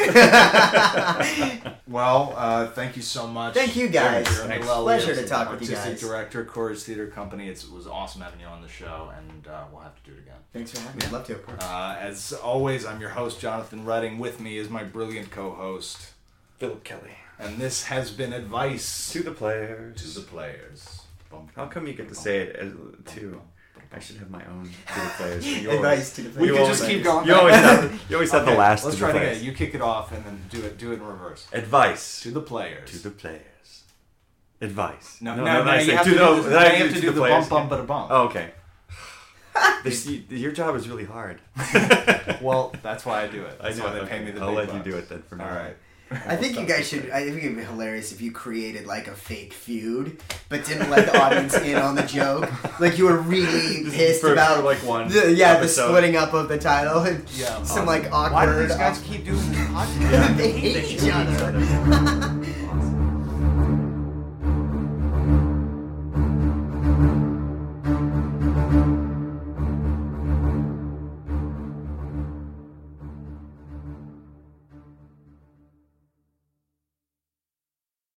Well, uh, thank you so much. Thank you, guys. Jeremy Thanks. Lelliott, Pleasure to talk with you Artistic guys. Director, Courage Theater Company. It's, it was awesome having you on the show, and uh, we'll have to do it again. Thanks for having me. I'd love to. Uh, as always, I'm your host, Jonathan Redding. With me is my brilliant co-host, Philip Kelly. and this has been Advice To the players. to the Players. Bum, How come you get to bum, say it as, bum, too? bum, I bum. should have my own to the players. You Advice to the We players. You could always- just keep going. You back. always have, you always have Okay, the last Let's to try the it players. again. You kick it off and then do it. Do it in reverse. Advice To the players. to the players. Advice. No, no, no. I you say have to to the- do the, then I you have to do the players. bump, bump, but a bump. Oh, okay. This, you, your job is really hard. Well, that's why I do it. I That's know. why they okay. pay me the I'll big let bucks. you do it then for now. All right. I think you guys should. I think it'd be hilarious if you created like a fake feud, but didn't let the audience in on the joke. Like you were really Just pissed for- about for, like, one The, yeah, episode. the splitting up of the title and Yeah. some like awkward. Why do these guys keep doing this podcast? they hate each other.